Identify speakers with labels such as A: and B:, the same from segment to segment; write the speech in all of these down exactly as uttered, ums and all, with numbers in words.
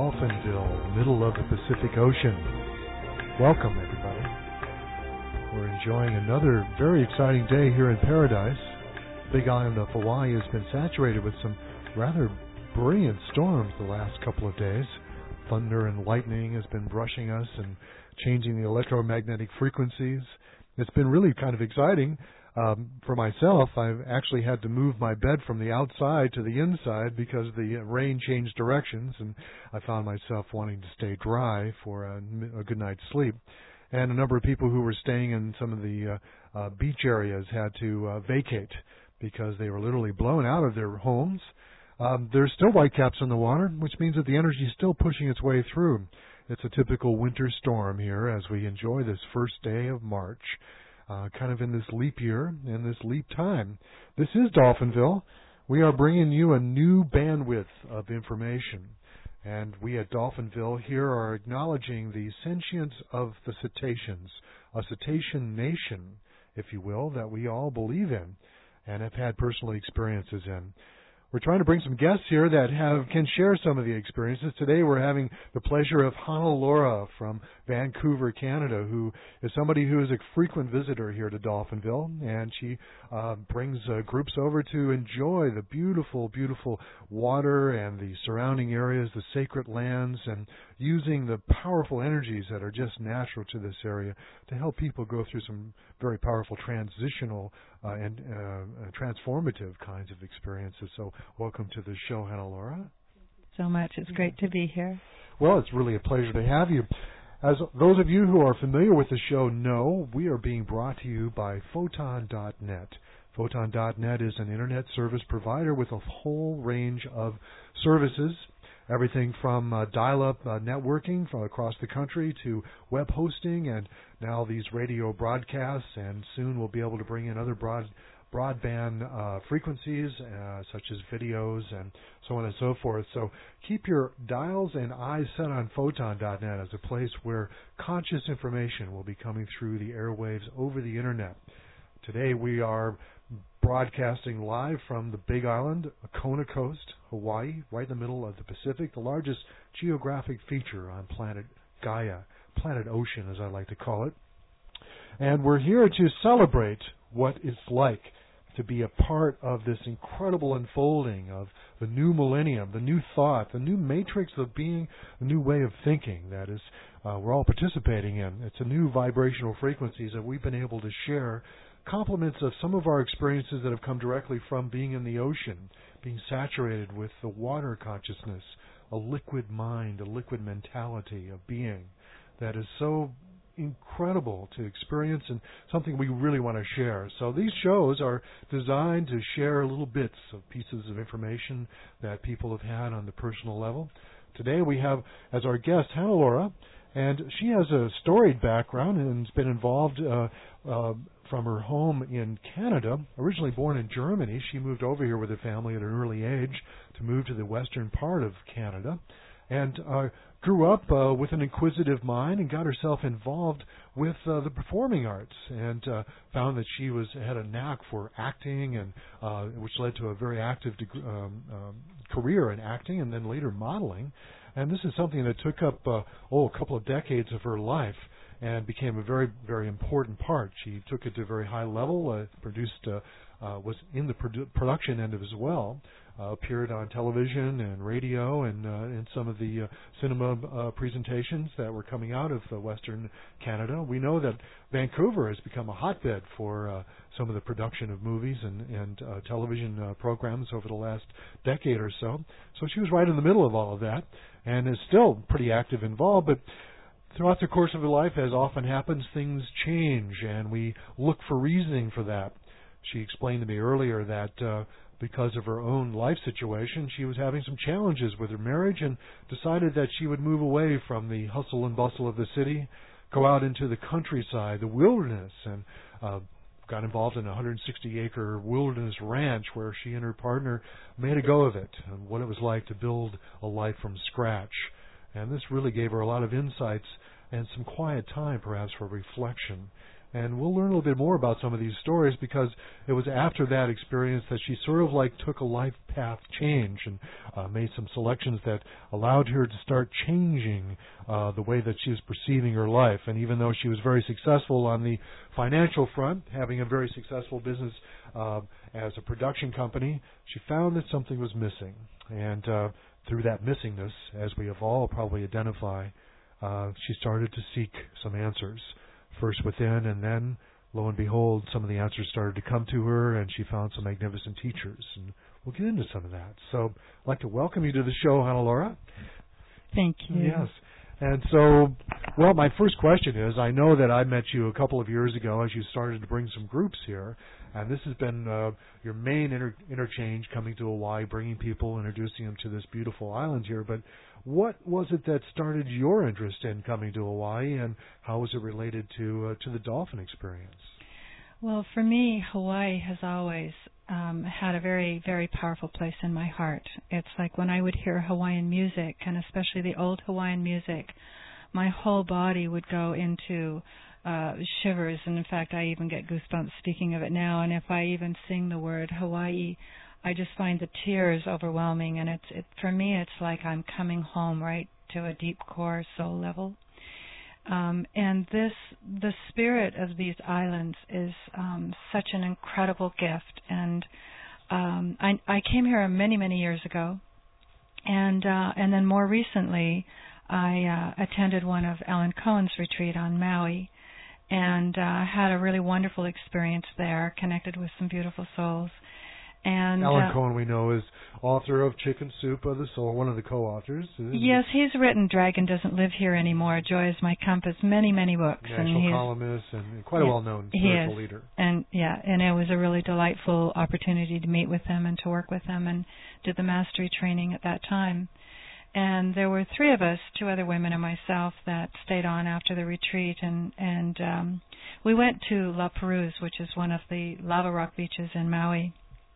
A: Dolphinville, middle of the Pacific Ocean. Welcome, everybody. We're enjoying another very exciting day here in paradise. Big Island of Hawaii has been saturated with some rather brilliant storms the last couple of days. Thunder and lightning has been brushing us and changing the electromagnetic frequencies. It's been really kind of exciting. Um, for myself, I've actually had to move my bed from the outside to the inside because the rain changed directions, and I found myself wanting to stay dry for a, a good night's sleep. And a number of people who were staying in some of the uh, uh, beach areas had to uh, vacate because they were literally blown out of their homes. Um, there's still whitecaps in the water, which means that the energy is still pushing its way through. It's a typical winter storm here as we enjoy this first day of March. Uh, kind of in this leap year and this leap time. This is Dolphinville. We are bringing you a new bandwidth of information. And we at Dolphinville here are acknowledging the sentience of the cetaceans, a cetacean nation, if you will, that we all believe in and have had personal experiences in. We're trying to bring some guests here that have can share some of the experiences. Today we're having the pleasure of Hana Laura from Vancouver, Canada, who is somebody who is a frequent visitor here to Dolphinville, and she uh, brings uh, groups over to enjoy the beautiful, beautiful water and the surrounding areas, the sacred lands, and using the powerful energies that are just natural to this area to help people go through some very powerful transitional uh, and uh, transformative kinds of experiences. So welcome to the show, Hana Laura.
B: So much. It's great to be here.
A: Well, it's really a pleasure to have you. As those of you who are familiar with the show know, we are being brought to you by Photon dot net. Photon dot net is an internet service provider with a whole range of services, everything from uh, dial-up uh, networking from across the country to web hosting and now these radio broadcasts, and soon we'll be able to bring in other broad broadband uh, frequencies, uh, such as videos and so on and so forth. So keep your dials and eyes set on Photon dot net as a place where conscious information will be coming through the airwaves over the Internet. Today we are broadcasting live from the Big Island, Kona Coast, Hawaii, right in the middle of the Pacific, the largest geographic feature on planet Gaia, planet Ocean as I like to call it. And we're here to celebrate what it's like to be a part of this incredible unfolding of the new millennium, the new thought, the new matrix of being, the new way of thinking that is uh, we're all participating in. It's a new vibrational frequencies that we've been able to share, complements of some of our experiences that have come directly from being in the ocean, being saturated with the water consciousness, a liquid mind, a liquid mentality of being that is so incredible to experience and something we really want to share. So these shows are designed to share little bits of pieces of information that people have had on the personal level. Today we have as our guest Hana Laura, and she has a storied background and has been involved uh, uh, from her home in Canada. Originally born in Germany, she moved over here with her family at an early age to move to the western part of Canada, and uh, grew up uh, with an inquisitive mind and got herself involved with uh, the performing arts, and uh, found that she was had a knack for acting, and uh, which led to a very active deg- um, um, career in acting and then later modeling. And this is something that took up uh, oh a couple of decades of her life and became a very, very important part. She took it to a very high level, uh, produced, uh, uh, was in the produ- production end of as well, uh, appeared on television and radio and uh, in some of the uh, cinema uh, presentations that were coming out of uh, Western Canada. We know that Vancouver has become a hotbed for uh, some of the production of movies and, and uh, television uh, programs over the last decade or so. So she was right in the middle of all of that and is still pretty active involved, but throughout the course of her life, as often happens, things change, and we look for reasoning for that. She explained to me earlier that uh, because of her own life situation, she was having some challenges with her marriage and decided that she would move away from the hustle and bustle of the city, go out into the countryside, the wilderness, and uh, got involved in a one hundred sixty acre wilderness ranch where she and her partner made a go of it and what it was like to build a life from scratch. And this really gave her a lot of insights and some quiet time, perhaps, for reflection. And we'll learn a little bit more about some of these stories because it was after that experience that she sort of like took a life path change and uh, made some selections that allowed her to start changing uh, the way that she was perceiving her life. And even though she was very successful on the financial front, having a very successful business uh, as a production company, she found that something was missing. And uh, through that missingness, as we have all probably identified, uh, she started to seek some answers. First within, and then, lo and behold, some of the answers started to come to her, and she found some magnificent teachers. And we'll get into some of that. So I'd like to welcome you to the show, Hannelore.
B: Thank you.
A: Yes. And so, well, my first question is, I know that I met you a couple of years ago as you started to bring some groups here, and this has been uh, your main inter- interchange coming to Hawaii, bringing people, introducing them to this beautiful island here. But what was it that started your interest in coming to Hawaii, and how was it related to uh, to the dolphin experience?
B: Well, for me, Hawaii has always um, had a very, very powerful place in my heart. It's like when I would hear Hawaiian music, and especially the old Hawaiian music, my whole body would go into uh, shivers, and in fact, I even get goosebumps speaking of it now. And if I even sing the word Hawaii, I just find the tears overwhelming, and it's it, for me, it's like I'm coming home right to a deep core soul level. Um, and this, the spirit of these islands is um, such an incredible gift. And um, I, I came here many, many years ago, and uh, and then more recently, I uh, attended one of Alan Cohen's retreat on Maui, and uh, had a really wonderful experience there, connected with some beautiful souls. And
A: Alan
B: uh,
A: Cohen, we know, is author of Chicken Soup of the Soul, one of the co-authors.
B: Yes, he's written Dragon Doesn't Live Here Anymore, Joy is My Compass, many, many books.
A: National
B: and he's,
A: columnist and quite
B: yeah,
A: a well-known spiritual
B: he is.
A: leader.
B: And yeah, and it was a really delightful opportunity to meet with him and to work with him, and did the mastery training at that time. And there were three of us, two other women and myself, that stayed on after the retreat, and, and um, we went to La Perouse, which is one of the lava rock beaches in Maui.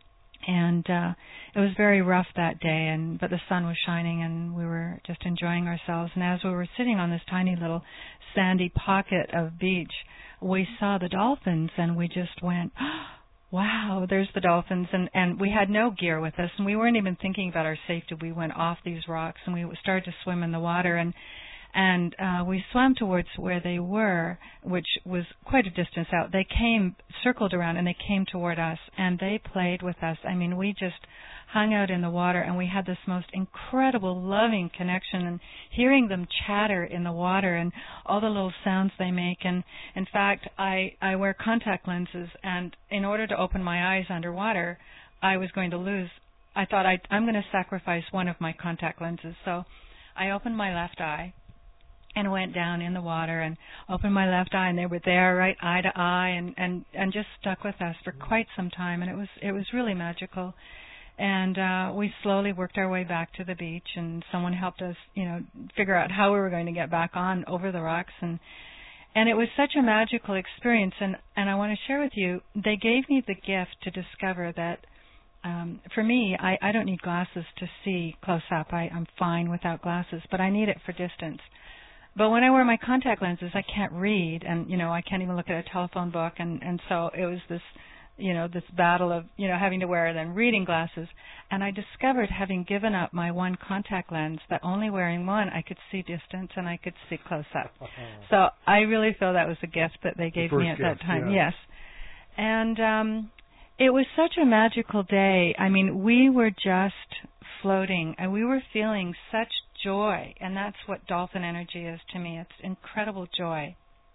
B: And uh, it was very rough that day, and but the sun was shining, and we were just enjoying ourselves. And as we were sitting on this tiny little sandy pocket of beach, we saw the dolphins, and we just went, oh, wow, there's the dolphins. And, and we had no gear with us, and we weren't even thinking about our safety. We went off these rocks, and we started to swim in the water, and And uh, we swam towards where they were, which was quite a distance out. They came, circled around, and they came toward us, and they played with us. I mean, we just hung out in the water, and we had this most incredible, loving connection, and hearing them chatter in the water and all the little sounds they make. And in fact, I, I wear contact lenses, and in order to open my eyes underwater, I was going to lose. I thought I'd, I'm going to sacrifice one of my contact lenses. So I opened my left eye and went down in the water and opened my left eye, and they were there right eye to eye, and, and, and just stuck with us for quite some time, and it was it was really magical. And uh, we slowly worked our way back to the beach, and someone helped us, you know, figure out how we were going to get back on over the rocks, and and it was such a magical experience. And, and I want to share with you, they gave me the gift to discover that um, for me, I, I don't need glasses to see close up. I, I'm fine without glasses, but I need it for distance. But when I wear my contact lenses, I can't read, and, you know, I can't even look at a telephone book, and, and so it was this, you know, this battle of, you know, having to wear then reading glasses. And I discovered, having given up my one contact lens, that only wearing one, I could see distance and I could see close up. So I really feel that was a gift that they gave
A: the
B: me at
A: gift,
B: that time.
A: yeah.
B: Yes. And um, it was such a magical day. I mean, we were just floating, and we were feeling such joy, and that's what dolphin energy is to me. It's incredible joy.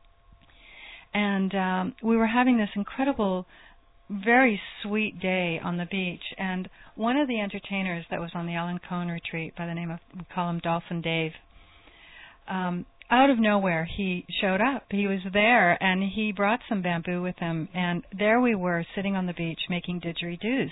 B: And um, we were having this incredible, very sweet day on the beach, and one of the entertainers that was on the Alan Cohen retreat, by the name of, we call him Dolphin Dave, um, out of nowhere he showed up. He was there, and he brought some bamboo with him, and there we were sitting on the beach making didgeridoos.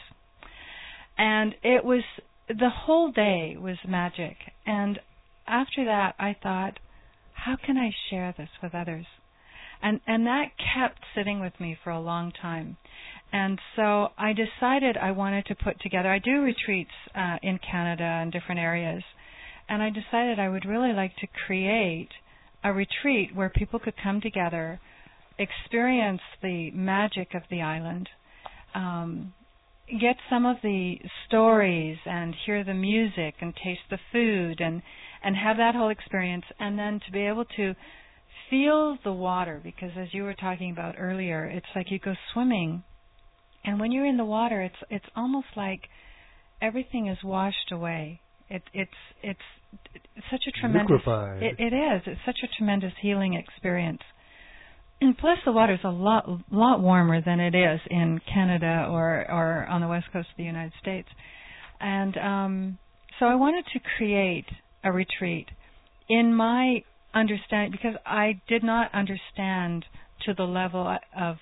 B: And it was, the whole day was magic. And after that, I thought, how can I share this with others? And and that kept sitting with me for a long time. And so I decided I wanted to put together, I do retreats uh, in Canada and different areas, and I decided I would really like to create a retreat where people could come together experience the magic of the island, um, get some of the stories and hear the music and taste the food and, and have that whole experience, and then to be able to feel the water, because as you were talking about earlier, it's like you go swimming, and when you're in the water, it's it's almost like everything is washed away. It, it's it's it's such a tremendous it, it is. It's such a tremendous healing experience. And plus, the water is a lot lot warmer than it is in Canada or or on the west coast of the United States. And um, so I wanted to create a retreat in my understanding, because I did not understand to the level of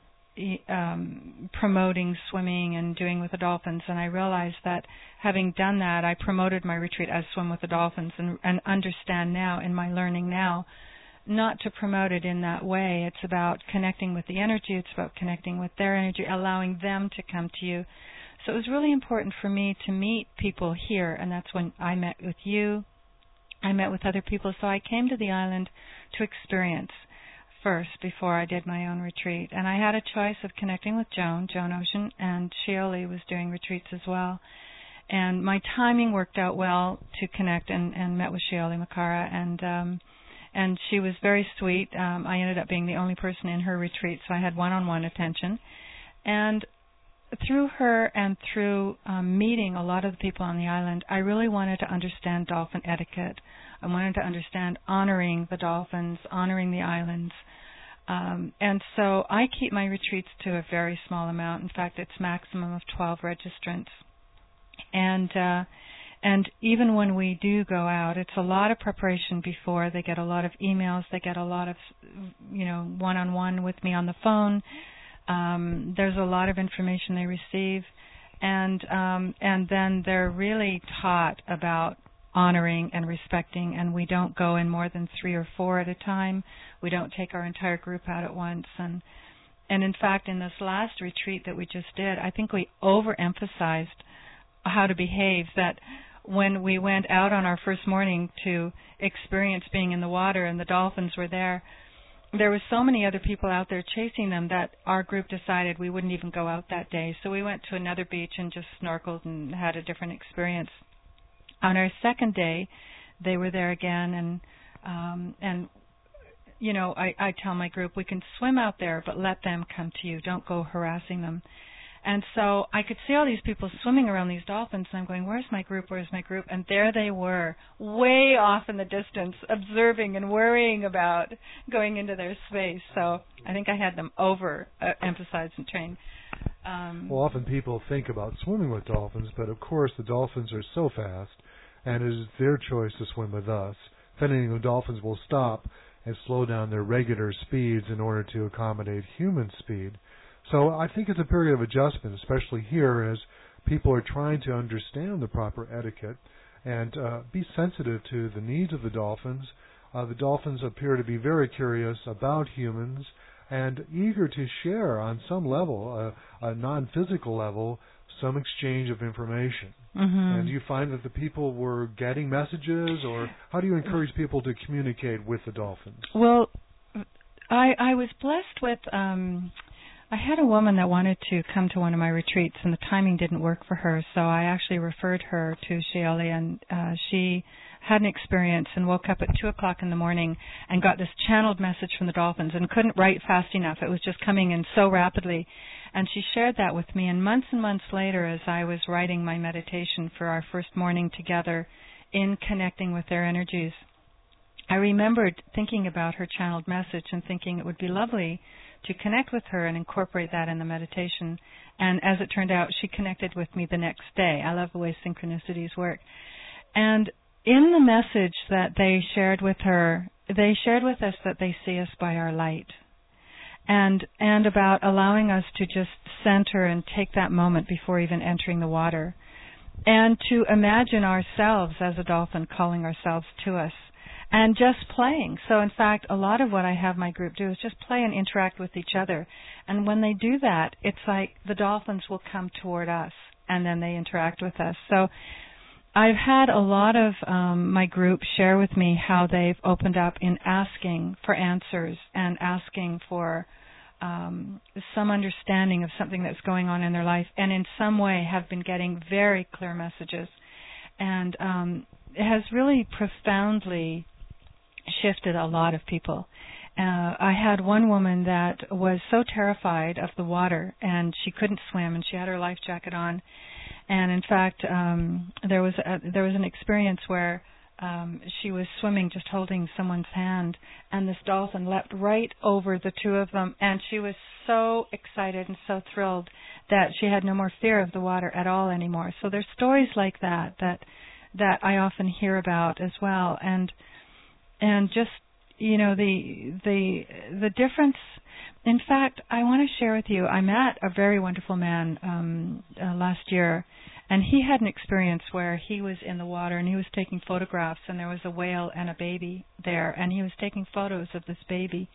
B: um, promoting swimming and doing with the dolphins, and I realized that having done that, I promoted my retreat as Swim with the Dolphins, and, and understand now in my learning now not to promote it in that way. It's about connecting with the energy. It's about connecting with their energy, allowing them to come to you. So it was really important for me to meet people here, and that's when I met with you. I met with other people. So I came to the island to experience first before I did my own retreat. And I had a choice of connecting with Joan, Joan Ocean, and Shioli was doing retreats as well. And my timing worked out well to connect and, and met with Shioli Makara, and um, and she was very sweet. Um, I ended up being the only person in her retreat, so I had one-on-one attention. And through her and through um, meeting a lot of the people on the island, I really wanted to understand dolphin etiquette. I wanted to understand honoring the dolphins, honoring the islands. Um, and so I keep my retreats to a very small amount. In fact, it's maximum of twelve registrants. And uh, and even when we do go out, it's a lot of preparation before. They get a lot of emails. They get a lot of, you know, one-on-one with me on the phone. Um, there's a lot of information they receive, and um, and then they're really taught about honoring and respecting, and we don't go in more than three or four at a time. We don't take our entire group out at once. And and in fact, in this last retreat that we just did, I think we overemphasized how to behave, that when we went out on our first morning to experience being in the water and the dolphins were there, there were so many other people out there chasing them that our group decided we wouldn't even go out that day. So we went to another beach and just snorkeled and had a different experience. On our second day, they were there again, and um, and you know, I, I tell my group, we can swim out there, but let them come to you. Don't go harassing them. And so I could see all these people swimming around these dolphins, and I'm going, where's my group, where's my group? And there they were, way off in the distance, observing and worrying about going into their space. So I think I had them over-emphasized and trained. Um,
A: well, often people think about swimming with dolphins, but of course the dolphins are so fast, and it is their choice to swim with us. If anything, the dolphins will stop and slow down their regular speeds in order to accommodate human speed. So I think it's a period of adjustment, especially here, as people are trying to understand the proper etiquette and uh, be sensitive to the needs of the dolphins. Uh, the dolphins appear to be very curious about humans and eager to share on some level, uh, a non-physical level, some exchange of information.
B: Mm-hmm.
A: And do you find that the people were getting messages, or how do you encourage people to communicate with the dolphins?
B: Well, I, I was blessed with... Um, I had a woman that wanted to come to one of my retreats, and the timing didn't work for her, so I actually referred her to Shioli, and uh, she had an experience and woke up at two o'clock in the morning and got this channeled message from the dolphins and couldn't write fast enough. It was just coming in so rapidly. And she shared that with me, and months and months later, as I was writing my meditation for our first morning together in connecting with their energies, I remembered thinking about her channeled message and thinking it would be lovely to connect with her and incorporate that in the meditation. And as it turned out, she connected with me the next day. I love the way synchronicities work. And in the message that they shared with her, they shared with us that they see us by our light. And and about allowing us to just center and take that moment before even entering the water. And to imagine ourselves as a dolphin calling ourselves to us. And just playing. So, in fact, a lot of what I have my group do is just play and interact with each other. And when they do that, it's like the dolphins will come toward us, and then they interact with us. So I've had a lot of um, my group share with me how they've opened up in asking for answers and asking for um, some understanding of something that's going on in their life, and in some way have been getting very clear messages. And um, it has really profoundly shifted a lot of people. Uh, I had one woman that was so terrified of the water, and she couldn't swim, and she had her life jacket on. And in fact, um, there was a, there was an experience where um, she was swimming, just holding someone's hand, and this dolphin leapt right over the two of them, and she was so excited and so thrilled that she had no more fear of the water at all anymore. So there's stories like that that that I often hear about as well, and and just you know the the the difference. In fact, I want to share with you, I met a very wonderful man um, uh, last year, and he had an experience where he was in the water and he was taking photographs, and there was a whale and a baby there, and he was taking photos of this baby.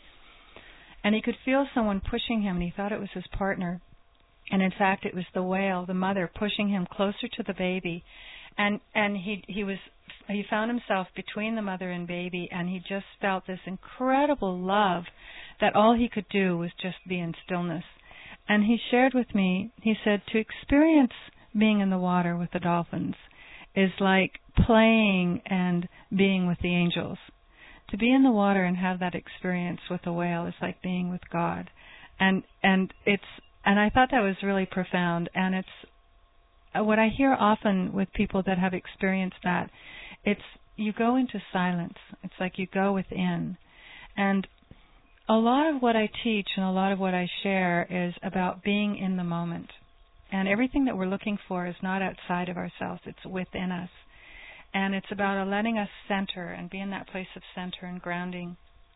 B: And he could feel someone pushing him, and he thought it was his partner. And in fact, it was the whale, the mother, pushing him closer to the baby. And and he he was he found himself between the mother and baby, and he just felt this incredible love that all he could do was just be in stillness. And he shared with me, he said, to experience being in the water with the dolphins is like playing and being with the angels. To be in the water and have that experience with a whale is like being with God. And and it's and I thought that was really profound. And it's what I hear often with people that have experienced that. It's you go into silence. It's like you go within. And a lot of what I teach and a lot of what I share is about being in the moment. And everything that we're looking for is not outside of ourselves. It's within us. And it's about letting us center and be in that place of center and grounding.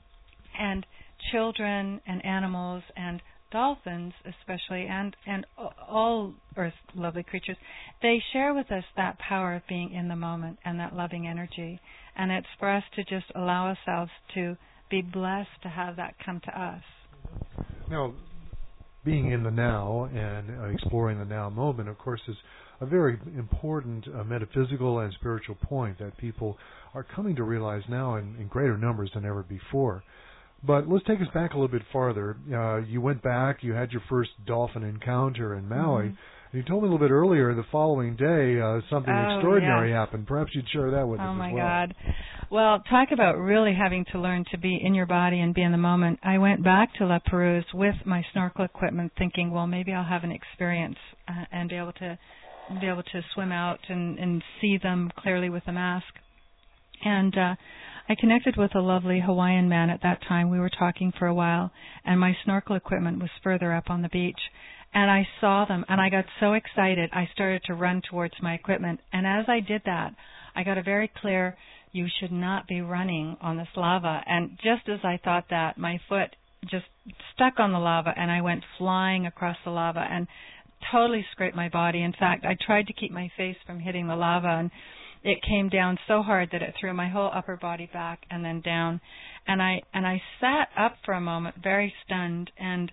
B: And children and animals and dolphins especially, and, and all earth lovely creatures, they share with us that power of being in the moment and that loving energy. And it's for us to just allow ourselves to be blessed to have that come to us.
A: Now, being in the now and uh, exploring the now moment, of course, is a very important uh, metaphysical and spiritual point that people are coming to realize now in, in greater numbers than ever before. But let's take us back a little bit farther. Uh, you went back, you had your first dolphin encounter in Maui. Mm-hmm. And you told me a little bit earlier, the following day, uh, something
B: oh,
A: extraordinary
B: yes.
A: happened. Perhaps you'd share that with
B: oh
A: us as well.
B: Oh, my God. Well, talk about really having to learn to be in your body and be in the moment. I went back to La Perouse with my snorkel equipment thinking, well, maybe I'll have an experience uh, and be able to be able to swim out and, and see them clearly with a mask. And uh, I connected with a lovely Hawaiian man at that time. We were talking for a while, and my snorkel equipment was further up on the beach. And I saw them, and I got so excited, I started to run towards my equipment. And as I did that, I got a very clear, you should not be running on this lava. And just as I thought that, my foot just stuck on the lava, and I went flying across the lava and totally scraped my body. In fact, I tried to keep my face from hitting the lava, and it came down so hard that it threw my whole upper body back and then down. And I and I sat up for a moment, very stunned, and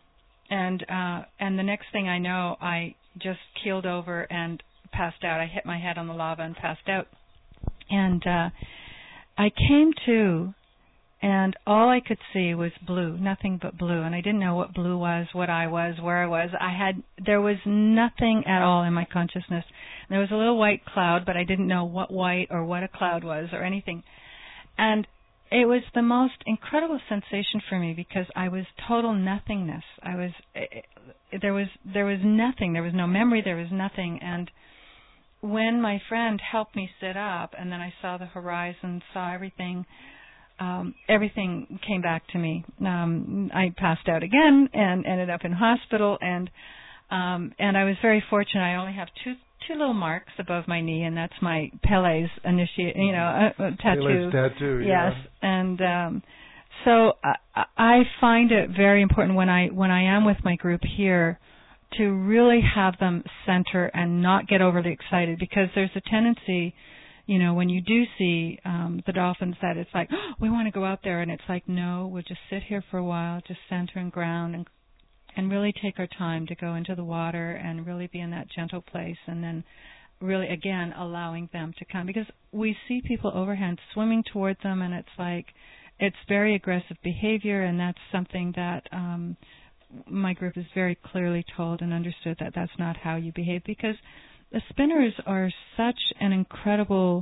B: and uh, and the next thing I know, I just keeled over and passed out. I hit my head on the lava and passed out. And uh, I came to, and all I could see was blue, nothing but blue. And I didn't know what blue was, what I was, where I was. I had there was nothing at all in my consciousness. There was a little white cloud, but I didn't know what white or what a cloud was or anything. And it was the most incredible sensation for me because I was total nothingness. I was it, there was there was nothing. There was no memory. There was nothing. And when my friend helped me sit up, and then I saw the horizon, saw everything. Um, everything came back to me. Um, I passed out again and ended up in hospital, and um, and I was very fortunate. I only have two two little marks above my knee, and that's my Pele's initiate, you know, uh, uh, tattoo.
A: Pele's tattoo,
B: yes,
A: yeah.
B: and um, so I, I find it very important when I when I am with my group here to really have them center and not get overly excited, because there's a tendency, you know, when you do see um, the dolphins, that it's like, oh, we want to go out there, and it's like, no, we'll just sit here for a while, just center and ground, and and really take our time to go into the water and really be in that gentle place, and then really, again, allowing them to come. Because we see people overhand swimming towards them, and it's like, it's very aggressive behavior, and that's something that um, my group is very clearly told and understood that that's not how you behave, because the spinners are such an incredible,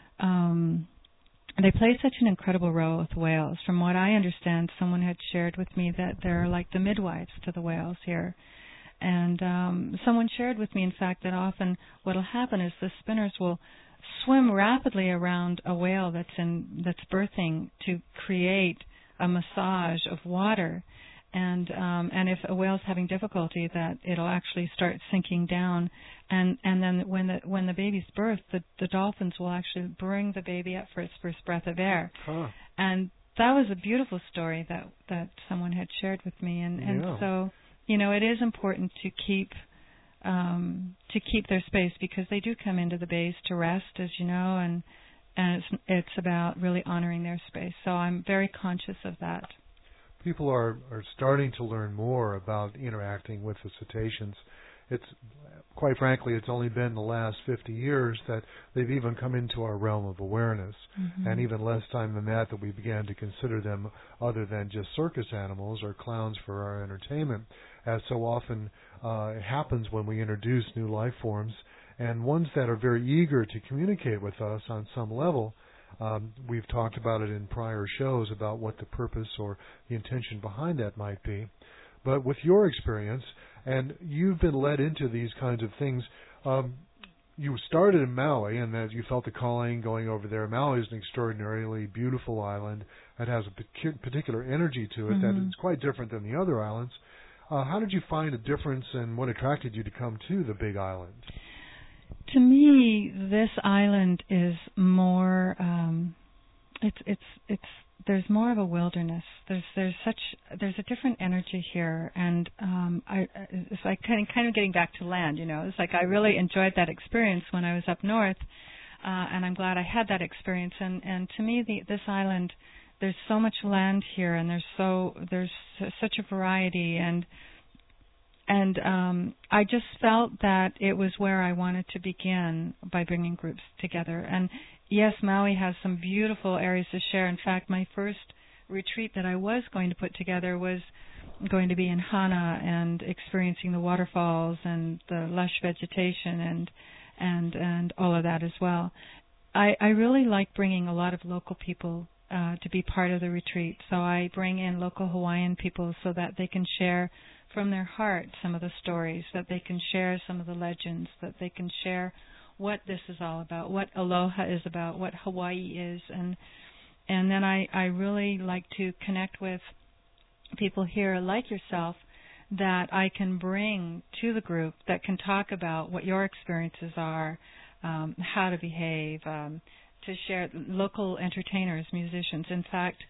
B: um, they play such an incredible role with whales. From what I understand, someone had shared with me that they're like the midwives to the whales here. And um, someone shared with me, in fact, that often what will happen is the spinners will swim rapidly around a whale that's in that's birthing to create a massage of water. And um, and if a whale's having difficulty, that it'll actually start sinking down. And, and then when the when the baby's birthed, the, the dolphins will actually bring the baby up for its first breath of air.
A: Huh.
B: And that was a beautiful story that, that someone had shared with me. And, and
A: yeah.
B: so, you know, it is important to keep um, to keep their space, because they do come into the bays to rest, as you know, and and it's it's about really honoring their space. So I'm very conscious of that.
A: People are, are starting to learn more about interacting with the cetaceans. It's, quite frankly, it's only been the last fifty years that they've even come into our realm of awareness, mm-hmm. and even less time than that that we began to consider them other than just circus animals or clowns for our entertainment, as so often uh, happens when we introduce new life forms, and ones that are very eager to communicate with us on some level. Um, we've talked about it in prior shows about what the purpose or the intention behind that might be. But with your experience, and you've been led into these kinds of things, um, you started in Maui, and as you felt the calling going over there. Maui is an extraordinarily beautiful island that has a particular energy to it mm-hmm. that is quite different than the other islands. Uh, how did you find a difference, and what attracted you to come to the Big Island?
B: To me, this island is more. Um, it's it's it's. There's more of a wilderness. There's there's such there's a different energy here, and um, I it's like kind of kind of getting back to land. You know, it's like I really enjoyed that experience when I was up north, uh, and I'm glad I had that experience. And and to me, the, this island, there's so much land here, and there's so there's such a variety, and. And um, I just felt that it was where I wanted to begin by bringing groups together. And yes, Maui has some beautiful areas to share. In fact, my first retreat that I was going to put together was going to be in Hana and experiencing the waterfalls and the lush vegetation and and and all of that as well. I, I really like bringing a lot of local people uh, to be part of the retreat. So I bring in local Hawaiian people so that they can share from their heart some of the stories, that they can share some of the legends, that they can share what this is all about, what aloha is about, what Hawaii is. And and then I, I really like to connect with people here like yourself that I can bring to the group that can talk about what your experiences are, um, how to behave, um, to share local entertainers, musicians. In fact,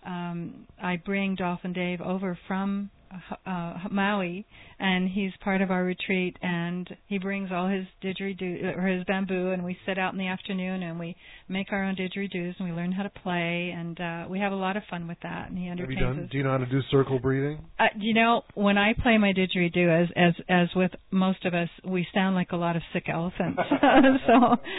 B: um, I bring Dolphin Dave over from Uh, Maui, and he's part of our retreat, and he brings all his didgeridoo or his bamboo, and we sit out in the afternoon and we make our own didgeridoos and we learn how to play, and uh, we have a lot of fun with that. And he entertains
A: Have you done,
B: us.
A: Do you know how to do circle breathing?
B: Uh, you know, when I play my didgeridoo, as as as with most of us, we sound like a lot of sick elephants. So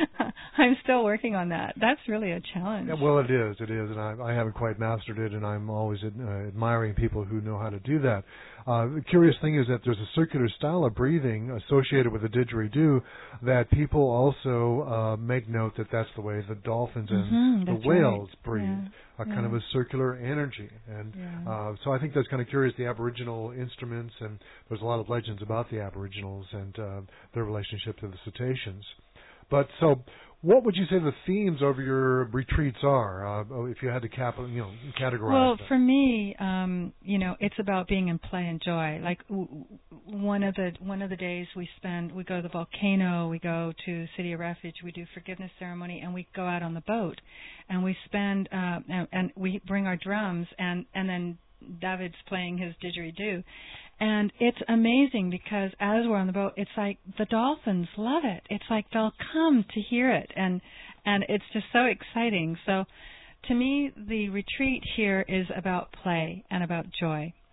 B: I'm still working on that. That's really a challenge.
A: Yeah, well, it is. It is, and I, I haven't quite mastered it, and I'm always uh, admiring people who know how to do that. Uh, the curious thing is that there's a circular style of breathing associated with the didgeridoo that people also uh, make note that that's the way the dolphins and
B: mm-hmm,
A: the whales
B: right.
A: breathe,
B: yeah.
A: a kind
B: yeah.
A: of a circular energy. And
B: yeah.
A: uh, so I think that's kind of curious, the Aboriginal instruments, and there's a lot of legends about the Aboriginals and uh, their relationship to the cetaceans. But so, what would you say the themes of your retreats are, uh, if you had to cap, you know, categorize
B: Well,
A: them?
B: for me, um, you know, it's about being in play and joy. Like w- one of the one of the days we spend, we go to the volcano, we go to City of Refuge, we do forgiveness ceremony, and we go out on the boat, and we spend, uh, and, and we bring our drums, and and then David's playing his didgeridoo. And it's amazing because as we're on the boat, it's like the dolphins love it. It's like they'll come to hear it, and and it's just so exciting. So to me, the retreat here is about play and about joy.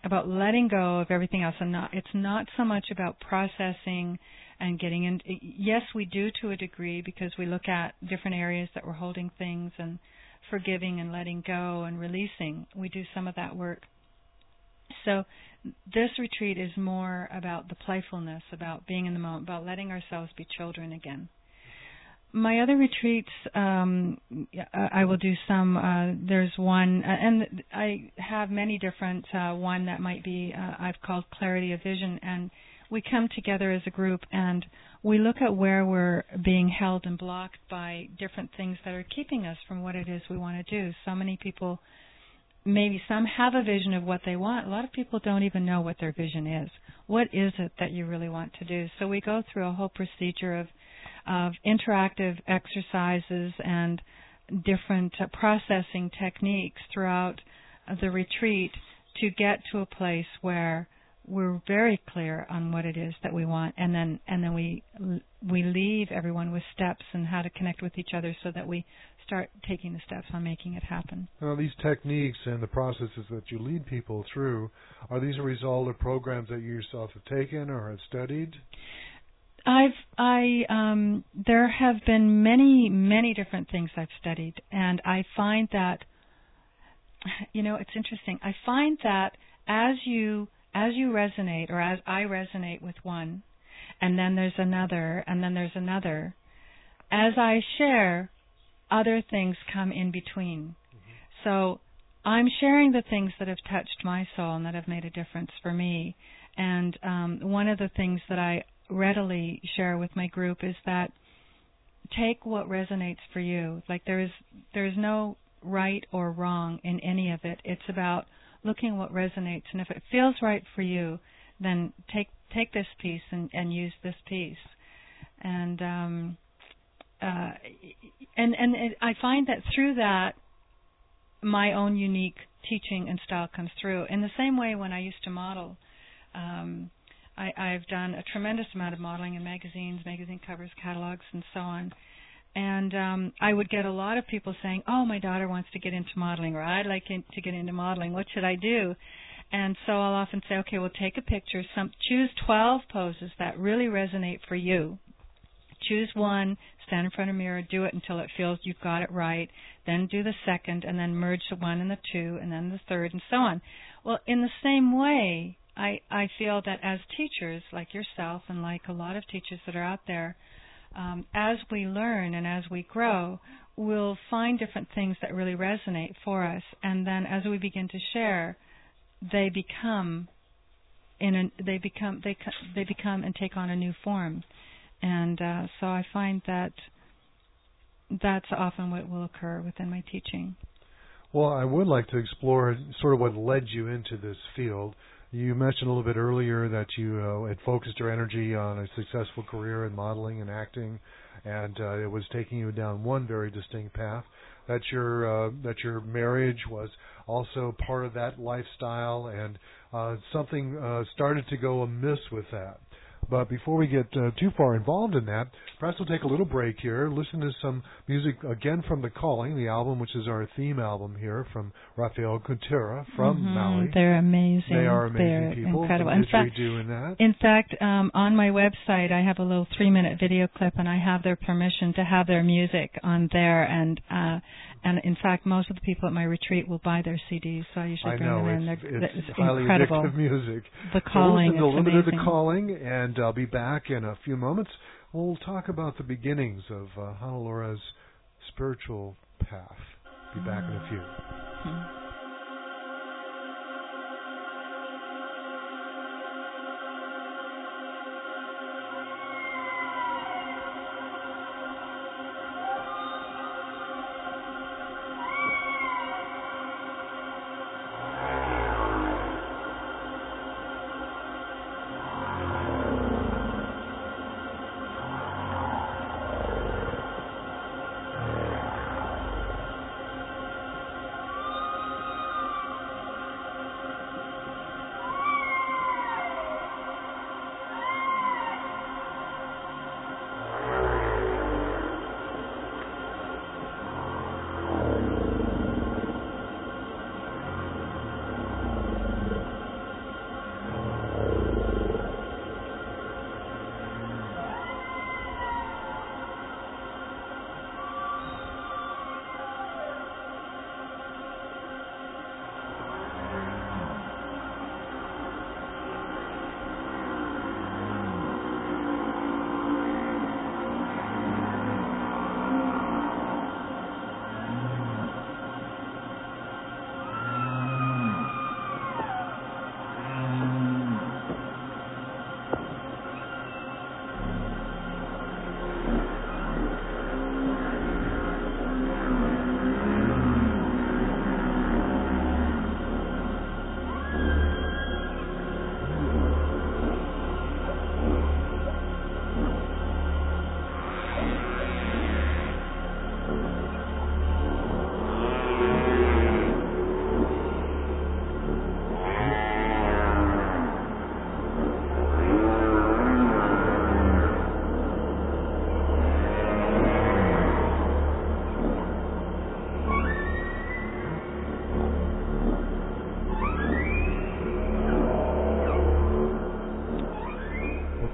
B: about letting go of everything else, and not it's not so much about processing and getting in. Yes, we do to a degree, because we look at different areas that we're holding things and forgiving and letting go and releasing. We do some of that work. So this retreat is more about the playfulness, about being in the moment, about letting ourselves be children again. My other retreats, um, I will do some. Uh, there's one, uh, and I have many different. Uh, one that might be uh, I've called Clarity of Vision, and we come together as a group and we look at where we're being held and blocked by different things that are keeping us from what it is we want to do. So many people, maybe some have a vision of what they want. A lot of people don't even know what their vision is. What is it that you really want to do? So we go through a whole procedure of of interactive exercises and different uh, processing techniques throughout uh, the retreat to get to a place where we're very clear on what it is that we want, and then and then we we leave everyone with steps and how to connect with each other so that we start taking the steps on making it happen.
A: Now, these techniques and the processes that you lead people through, are these a result of programs that you yourself have taken or have studied?
B: I've I um there have been many many different things I've studied, and I find that, you know, it's interesting. I find that as you as you resonate, or as I resonate with one, and then there's another, and then there's another, as I share, other things come in between. Mm-hmm. So I'm sharing the things that have touched my soul and that have made a difference for me. And um, one of the things that I readily share with my group is that take what resonates for you. Like there is there is no right or wrong in any of it. It's about looking what resonates, and if it feels right for you, then take take this piece and, and use this piece. And um, uh, and and it, I find that through that, my own unique teaching and style comes through. In the same way, when I used to model. Um, I, I've done a tremendous amount of modeling in magazines, magazine covers, catalogs, and so on. And um, I would get a lot of people saying, oh, my daughter wants to get into modeling, or I'd like in, to get into modeling. What should I do? And so I'll often say, okay, well, take a picture. Some, choose twelve poses that really resonate for you. Choose one, stand in front of a mirror, do it until it feels you've got it right. Then do the second, and then merge the one and the two, and then the third, and so on. Well, in the same way, I, I feel that as teachers, like yourself and like a lot of teachers that are out there, um, as we learn and as we grow, we'll find different things that really resonate for us. And then as we begin to share, they become in a, they become they they become and take on a new form. And uh, so I find that that's often what will occur within my teaching.
A: Well, I would like to explore sort of what led you into this field. You mentioned a little bit earlier that you uh, had focused your energy on a successful career in modeling and acting, and uh, it was taking you down one very distinct path. That your uh, that your marriage was also part of that lifestyle, and uh, something uh, started to go amiss with that. But before we get uh, too far involved in that, perhaps we'll take a little break here, listen to some music again from The Calling, the album which is our theme album here from Rafael Coutura from
B: mm-hmm.
A: Maui.
B: They're amazing.
A: They are amazing
B: They're
A: people.
B: Incredible.
A: In
B: fact,
A: doing that.
B: in fact um, on my website, I have a little three-minute video clip, and I have their permission to have their music on there. And uh, and in fact, most of the people at my retreat will buy their C Ds, so I usually
A: I
B: bring
A: know,
B: them in.
A: it's,
B: They're,
A: it's,
B: it's
A: highly
B: incredible.
A: addictive music.
B: The Calling
A: so listen to a little bit of
B: amazing.
A: The Calling, and I'll be back in a few moments. We'll talk about the beginnings of uh, Hanalura's spiritual path. Be back in a few.
B: Mm-hmm.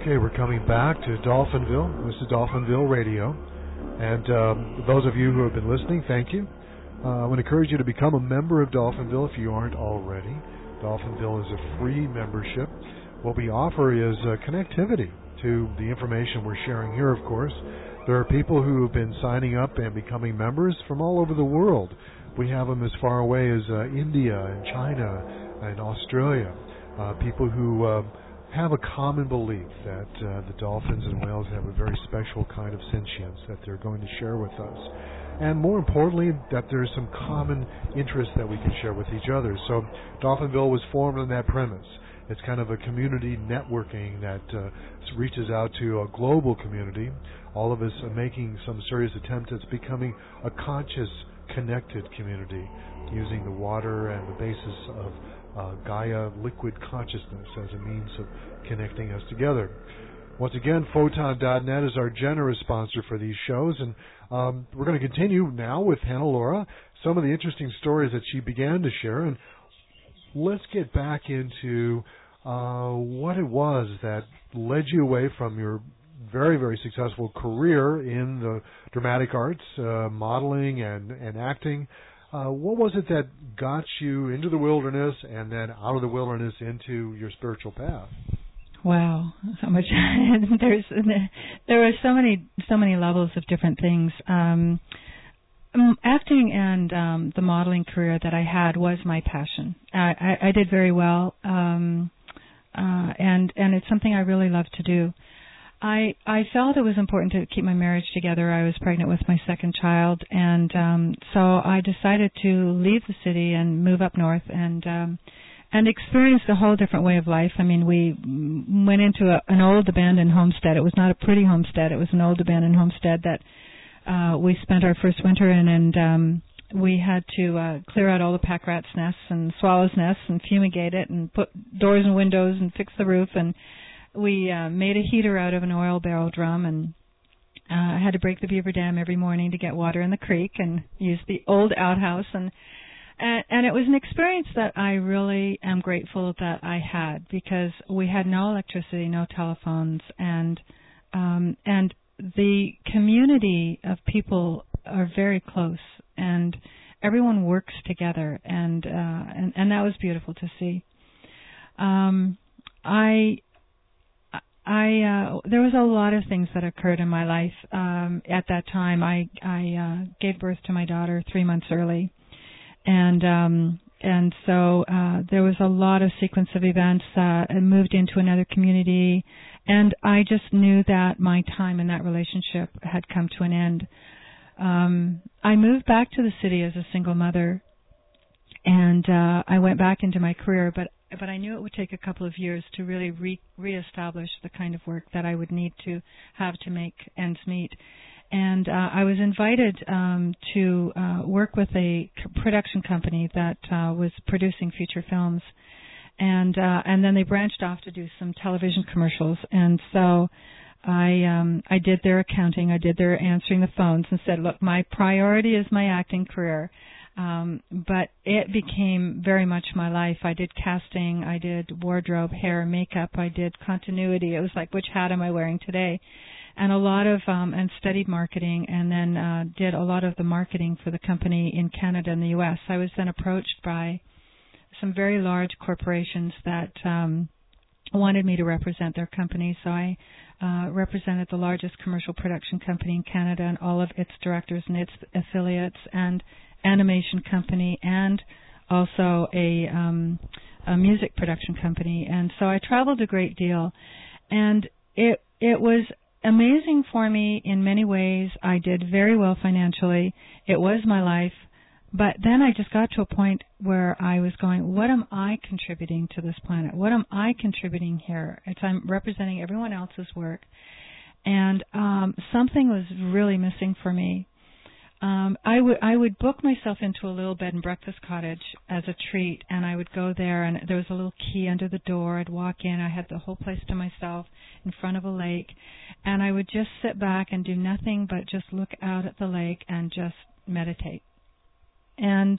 A: Okay, we're coming back to Dolphinville. This is Dolphinville Radio. And um, those of you who have been listening, thank you. Uh, I would encourage you to become a member of Dolphinville if you aren't already. Dolphinville is a free membership. What we offer is uh, connectivity to the information we're sharing here, of course. There are people who have been signing up and becoming members from all over the world. We have them as far away as uh, India and China and Australia. Uh, people who uh, have a common belief that uh, the dolphins and whales have a very special kind of sentience that they're going to share with us. And more importantly, that there's some common interests that we can share with each other. So Dolphinville was formed on that premise. It's kind of a community networking that uh, reaches out to a global community. All of us are making some serious attempt at becoming a conscious, connected community using the water and the basis of uh, Gaia liquid consciousness as a means of connecting us together. Once again, Photon dot net is our generous sponsor for these shows, and um, we're going to continue now with Hannah Laura, some of the interesting stories that she began to share, and let's get back into uh, what it was that led you away from your very, very successful career in the dramatic arts, uh, modeling and, and acting. Uh, what was it that got you into the wilderness and then out of the wilderness into your spiritual path?
B: Wow, so much. There's there were so many so many levels of different things. Um, acting and um, the modeling career that I had was my passion. I, I, I did very well, um, uh, and and it's something I really love to do. I I felt it was important to keep my marriage together. I was pregnant with my second child, and um, so I decided to leave the city and move up north and. Um, And experienced a whole different way of life. I mean, we went into a, an old abandoned homestead. It was not a pretty homestead. It was an old abandoned homestead that uh, we spent our first winter in, and um, we had to uh, clear out all the pack rats' nests and swallows' nests and fumigate it and put doors and windows and fix the roof. And we uh, made a heater out of an oil barrel drum, and uh, I had to break the beaver dam every morning to get water in the creek and use the old outhouse. And And, and it was an experience that I really am grateful that I had, because we had no electricity, no telephones, and um, and the community of people are very close, and everyone works together, and uh, and, and that was beautiful to see. Um, I I uh, there was a lot of things that occurred in my life um, at that time. I I uh, gave birth to my daughter three months early. And um, and so uh, there was a lot of sequence of events. Uh, I moved into another community, and I just knew that my time in that relationship had come to an end. Um, I moved back to the city as a single mother, and uh, I went back into my career, but but I knew it would take a couple of years to really re- reestablish the kind of work that I would need to have to make ends meet. And uh, I was invited um, to uh, work with a production company that uh, was producing feature films, and uh, and then they branched off to do some television commercials. And so I um, I did their accounting, I did their answering the phones, and said, look, my priority is my acting career, um, but it became very much my life. I did casting, I did wardrobe, hair, makeup, I did continuity. It was like, which hat am I wearing today? And a lot of, um, and studied marketing, and then uh, did a lot of the marketing for the company in Canada and the U S. I was then approached by some very large corporations that um, wanted me to represent their company. So I uh, represented the largest commercial production company in Canada and all of its directors and its affiliates, and animation company, and also a, um, a music production company. And so I traveled a great deal, and it it was amazing for me in many ways. I did very well financially. It was my life. But then I just got to a point where I was going, what am I contributing to this planet? What am I contributing here? It's, I'm representing everyone else's work. And um, something was really missing for me. Um, I would I would book myself into a little bed and breakfast cottage as a treat, and I would go there, and there was a little key under the door. I'd walk in. I had the whole place to myself in front of a lake, and I would just sit back and do nothing but just look out at the lake and just meditate. And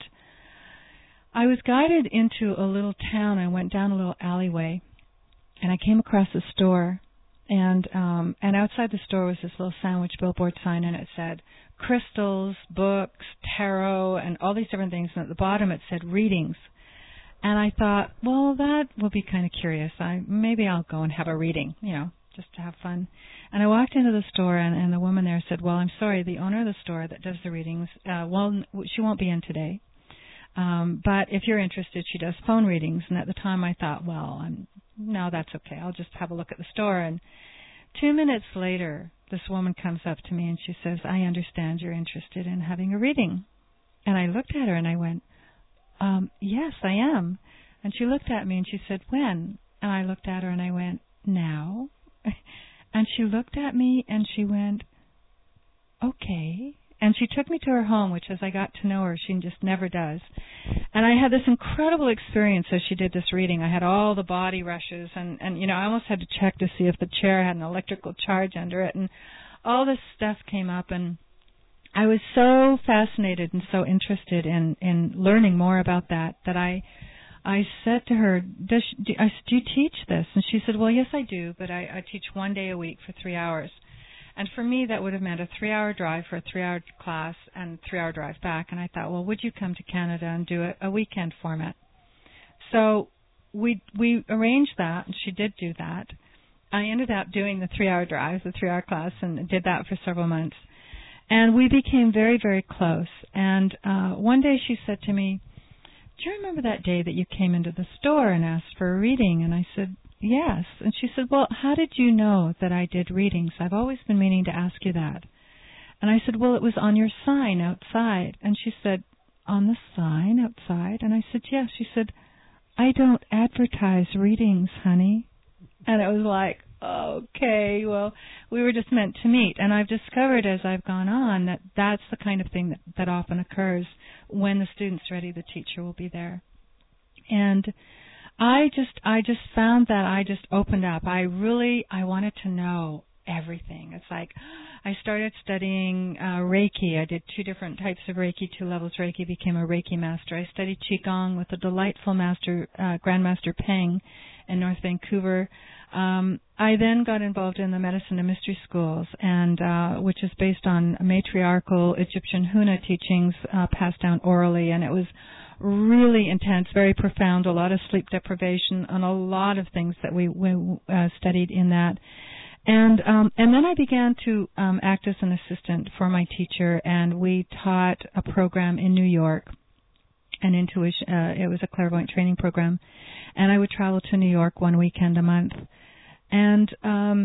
B: I was guided into a little town. I went down a little alleyway, and I came across a store, And um, and outside the store was this little sandwich billboard sign, and it said crystals, books, tarot, and all these different things. And at the bottom it said readings. And I thought, well, that will be kind of curious. I maybe I'll go and have a reading, you know, just to have fun. And I walked into the store, and, and the woman there said, well, I'm sorry, the owner of the store that does the readings, uh, well, she won't be in today. Um, but if you're interested, she does phone readings. And at the time I thought, well, I'm, no, that's okay. I'll just have a look at the store. And two minutes later, this woman comes up to me and she says, I understand you're interested in having a reading. And I looked at her and I went, um, yes, I am. And she looked at me and she said, when? And I looked at her and I went, now. And she looked at me and she went, okay. And she took me to her home, which as I got to know her, she just never does. And I had this incredible experience as she did this reading. I had all the body rushes, and, and you know, I almost had to check to see if the chair had an electrical charge under it, and all this stuff came up, and I was so fascinated and so interested in, in learning more about that that I I said to her, Does she, do, I, do you teach this? And she said, well, yes, I do, but I, I teach one day a week for three hours. And for me, that would have meant a three-hour drive for a three-hour class and a three-hour drive back. And I thought, well, would you come to Canada and do a, a weekend format? So we we arranged that, and she did do that. I ended up doing the three-hour drive, the three-hour class, and did that for several months. And we became very, very close. And uh, one day she said to me, do you remember that day that you came into the store and asked for a reading? And I said, yes. And she said, well, how did you know that I did readings? I've always been meaning to ask you that. And I said, well, it was on your sign outside. And she said, on the sign outside? And I said, yes. She said, I don't advertise readings, honey. And it was like, okay, well, we were just meant to meet. And I've discovered as I've gone on that that's the kind of thing that, that often occurs. When the student's ready, the teacher will be there. And I just I just found that I just opened up. I really, I wanted to know everything. It's like I started studying uh, Reiki. I did two different types of Reiki, two levels Reiki, became a Reiki master. I studied Qigong with a delightful master, uh, Grandmaster Peng in North Vancouver. Um, I then got involved in the medicine and mystery schools, and uh, which is based on matriarchal Egyptian Huna teachings uh, passed down orally, and it was really intense, very profound, a lot of sleep deprivation, and a lot of things that we, we uh, studied in that. And um, and then I began to um, act as an assistant for my teacher, and we taught a program in New York, an intuition. Uh, it was a clairvoyant training program, and I would travel to New York one weekend a month. And um,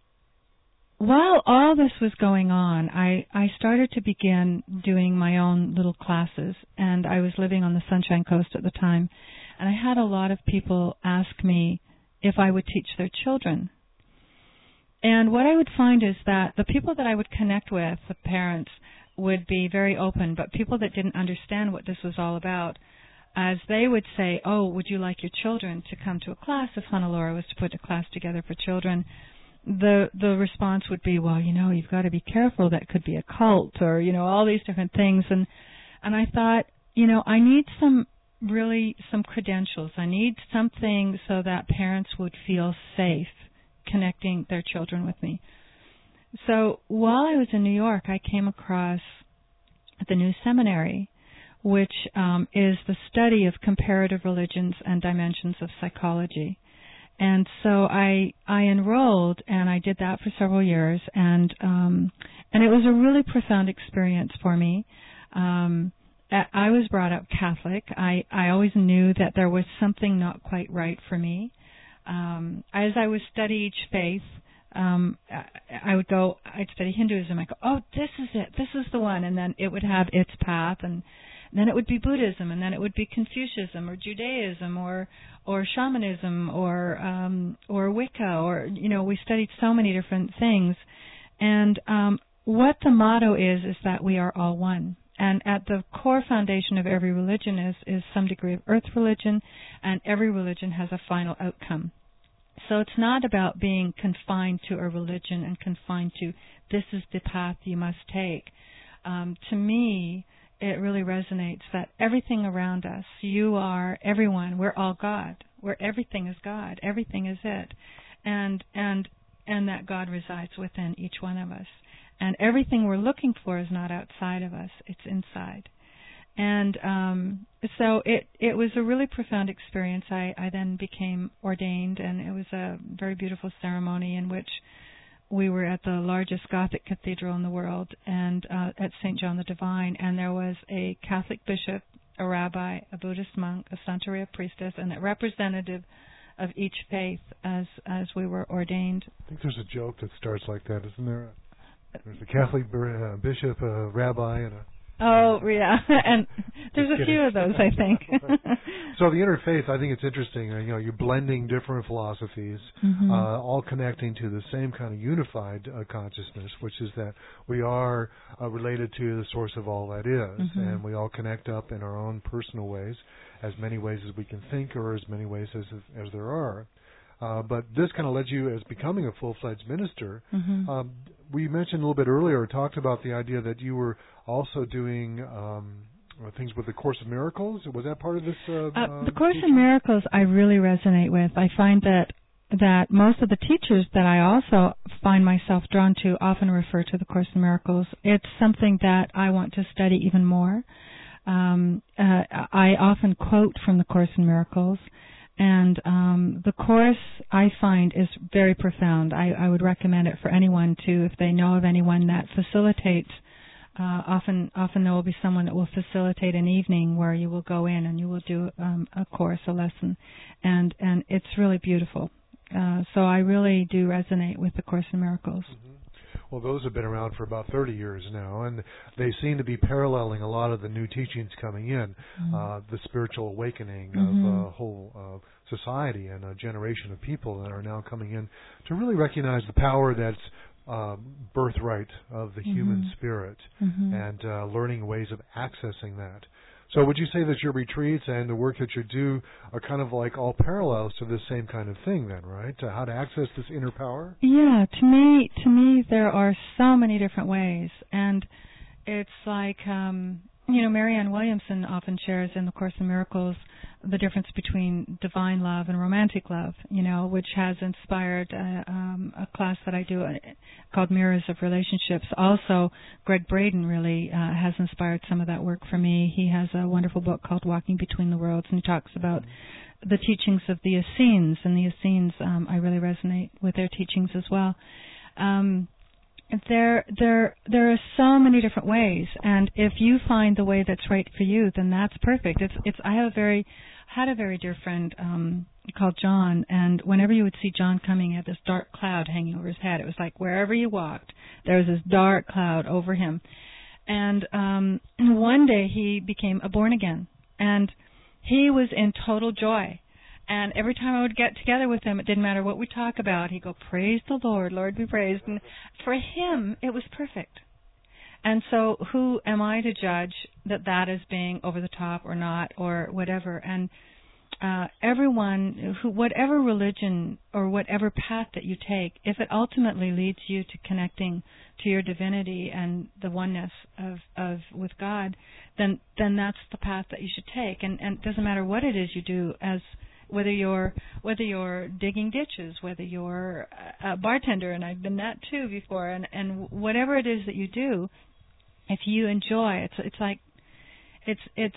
B: while all this was going on, I, I started to begin doing my own little classes, and I was living on the Sunshine Coast at the time, and I had a lot of people ask me if I would teach their children. And what I would find is that the people that I would connect with, the parents, would be very open, but people that didn't understand what this was all about, as they would say, oh, would you like your children to come to a class if Hannelore was to put a class together for children? The the response would be, well, you know, you've got to be careful. That could be a cult, or, you know, all these different things. And and I thought, you know, I need some, really, some credentials. I need something so that parents would feel safe connecting their children with me. So while I was in New York, I came across the New Seminary, which um, is the study of comparative religions and dimensions of psychology. And so I I enrolled, and I did that for several years, and um, and it was a really profound experience for me. Um, I was brought up Catholic. I, I always knew that there was something not quite right for me. Um, as I would study each faith, um, I, I would go, I'd study Hinduism. I'd go, oh, this is it. This is the one. And then it would have its path, and then it would be Buddhism, and then it would be Confucianism or Judaism or or shamanism or um, or Wicca, or, you know, we studied so many different things. And um, what the motto is is that we are all one. And at the core foundation of every religion is, is some degree of earth religion, and every religion has a final outcome. So it's not about being confined to a religion and confined to this is the path you must take. Um, to me, it really resonates that everything around us, you are, everyone, we're all God. We're, everything is God. Everything is it. And and and that God resides within each one of us. And everything we're looking for is not outside of us, it's inside. And um, so it, it was a really profound experience. I, I then became ordained, and it was a very beautiful ceremony in which we were at the largest Gothic cathedral in the world, and uh, at Saint John the Divine, and there was a Catholic bishop, a rabbi, a Buddhist monk, a Santeria priestess, and a representative of each faith as as we were ordained.
A: I think there's a joke that starts like that, isn't there? There's a Catholic uh, bishop, a rabbi, and a...
B: Oh, yeah, and there's a few of those, I think.
A: So the interfaith, I think it's interesting. Uh, you know, you're blending different philosophies, mm-hmm. uh, all connecting to the same kind of unified uh, consciousness, which is that we are uh, related to the source of all that is, mm-hmm. and we all connect up in our own personal ways, as many ways as we can think, or as many ways as as there are. Uh, but this kind of led you as becoming a full-fledged minister. Mm-hmm. Um, we mentioned a little bit earlier, talked about the idea that you were also doing um, things with the Course of Miracles. Was that part of this? Uh,
B: uh, the Course of Miracles I really resonate with. I find that that most of the teachers that I also find myself drawn to often refer to the Course of Miracles. It's something that I want to study even more. Um, uh, I often quote from the Course in Miracles. And um, the Course, I find, is very profound. I, I would recommend it for anyone to, if they know of anyone that facilitates. Uh, often, often there will be someone that will facilitate an evening where you will go in and you will do um, a course, a lesson, and and it's really beautiful. Uh, so I really do resonate with the Course in Miracles.
A: Mm-hmm. Well, those have been around for about thirty years now, and they seem to be paralleling a lot of the new teachings coming in, mm-hmm. uh, the spiritual awakening mm-hmm. of a whole uh, society and a generation of people that are now coming in to really recognize the power that's um, birthright of the mm-hmm. human spirit mm-hmm. and uh, learning ways of accessing that. So would you say that your retreats and the work that you do are kind of like all parallels to this same kind of thing then, right? Uh, how to access this inner power?
B: Yeah, to me, to me there are so many different ways. And it's like, um, you know, Marianne Williamson often shares in the Course in Miracles the difference between divine love and romantic love, you know, which has inspired uh, um, a class that I do uh, called Mirrors of Relationships. Also, Greg Braden really uh, has inspired some of that work for me. He has a wonderful book called Walking Between the Worlds, and he talks about the teachings of the Essenes, and the Essenes, um, I really resonate with their teachings as well. Um, There, there, there are so many different ways, and if you find the way that's right for you, then that's perfect. It's, it's. I have a very, had a very dear friend um, called John, and whenever you would see John coming, he had this dark cloud hanging over his head. It was like wherever you walked, there was this dark cloud over him. And um, one day he became a born again, and he was in total joy. And every time I would get together with him, it didn't matter what we talk about. He'd go, praise the Lord, Lord be praised. And for him, it was perfect. And so who am I to judge that that is being over the top or not or whatever? And uh, everyone, who, whatever religion or whatever path that you take, if it ultimately leads you to connecting to your divinity and the oneness of, of with God, then then that's the path that you should take. And, and it doesn't matter what it is you do as whether you're whether you're digging ditches, whether you're a bartender, and I've been that too before, and, and whatever it is that you do, if you enjoy, it's it's like it's it's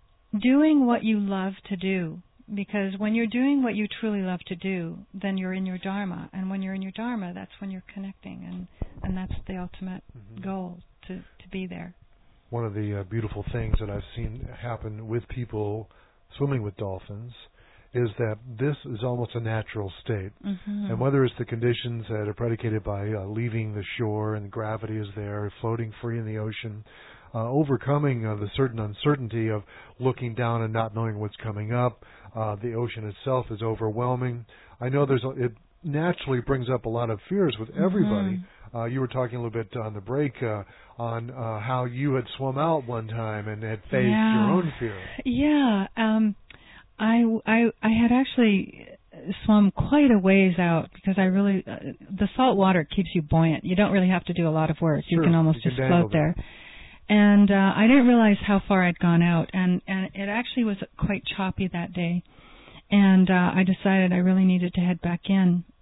B: doing what you love to do. Because when you're doing what you truly love to do, then you're in your Dharma, and when you're in your Dharma, that's when you're connecting, and, and that's the ultimate mm-hmm. goal, to to be there.
A: One of the uh, beautiful things that I've seen happen with people swimming with dolphins is that this is almost a natural state. Mm-hmm. And whether it's the conditions that are predicated by uh, leaving the shore and gravity is there, floating free in the ocean, uh, overcoming uh, the certain uncertainty of looking down and not knowing what's coming up, uh, the ocean itself is overwhelming. I know there's a, it naturally brings up a lot of fears with everybody. Mm-hmm. Uh, you were talking a little bit on the break uh, on uh, how you had swum out one time and had faced
B: yeah.
A: your own fear.
B: Yeah, um, I, I, I had actually swum quite a ways out because I really, uh, the salt water keeps you buoyant. You don't really have to do a lot of work.
A: Sure,
B: you can almost
A: you
B: just
A: can
B: float there.
A: there.
B: And uh, I didn't realize how far I'd gone out, and, and it actually was quite choppy that day. And uh, I decided I really needed to head back in.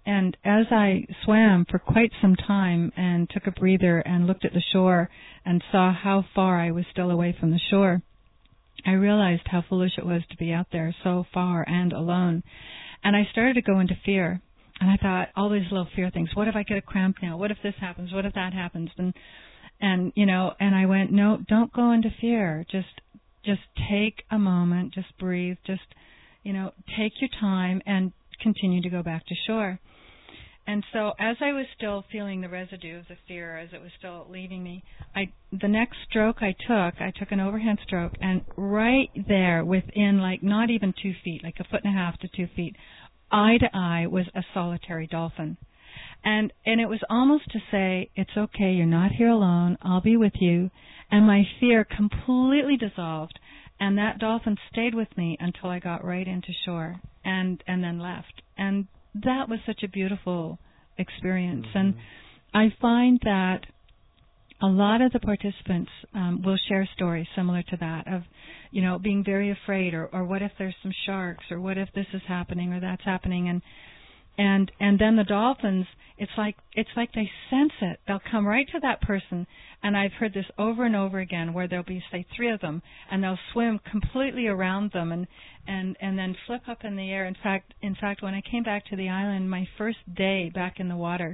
B: and as I swam for quite some time and took a breather and looked at the shore and saw how far I was still away from the shore, I realized how foolish it was to be out there so far and alone. And I started to go into fear. And I thought, all these little fear things. What if I get a cramp now? What if this happens? What if that happens? And, and you know, and I went, no, don't go into fear. Just, just take a moment. Just breathe. Just, you know, take your time and continue to go back to shore. And so as I was still feeling the residue of the fear, as it was still leaving me, I the next stroke I took, I took an overhand stroke, and right there within like not even two feet, like a foot and a half to two feet, eye to eye was a solitary dolphin. And and it was almost to say, it's okay, you're not here alone, I'll be with you. And my fear completely dissolved, and that dolphin stayed with me until I got right into shore and, and then left. And that was such a beautiful experience. Mm-hmm. And I find that a lot of the participants um, will share stories similar to that of, you know, being very afraid, or, or what if there's some sharks, or what if this is happening or that's happening, and and and then the dolphins, it's like it's like they sense it. They'll come right to that person, and I've heard this over and over again, where there'll be, say, three of them, and they'll swim completely around them, and and and then flip up in the air. In fact, in fact, when I came back to the island, my first day back in the water,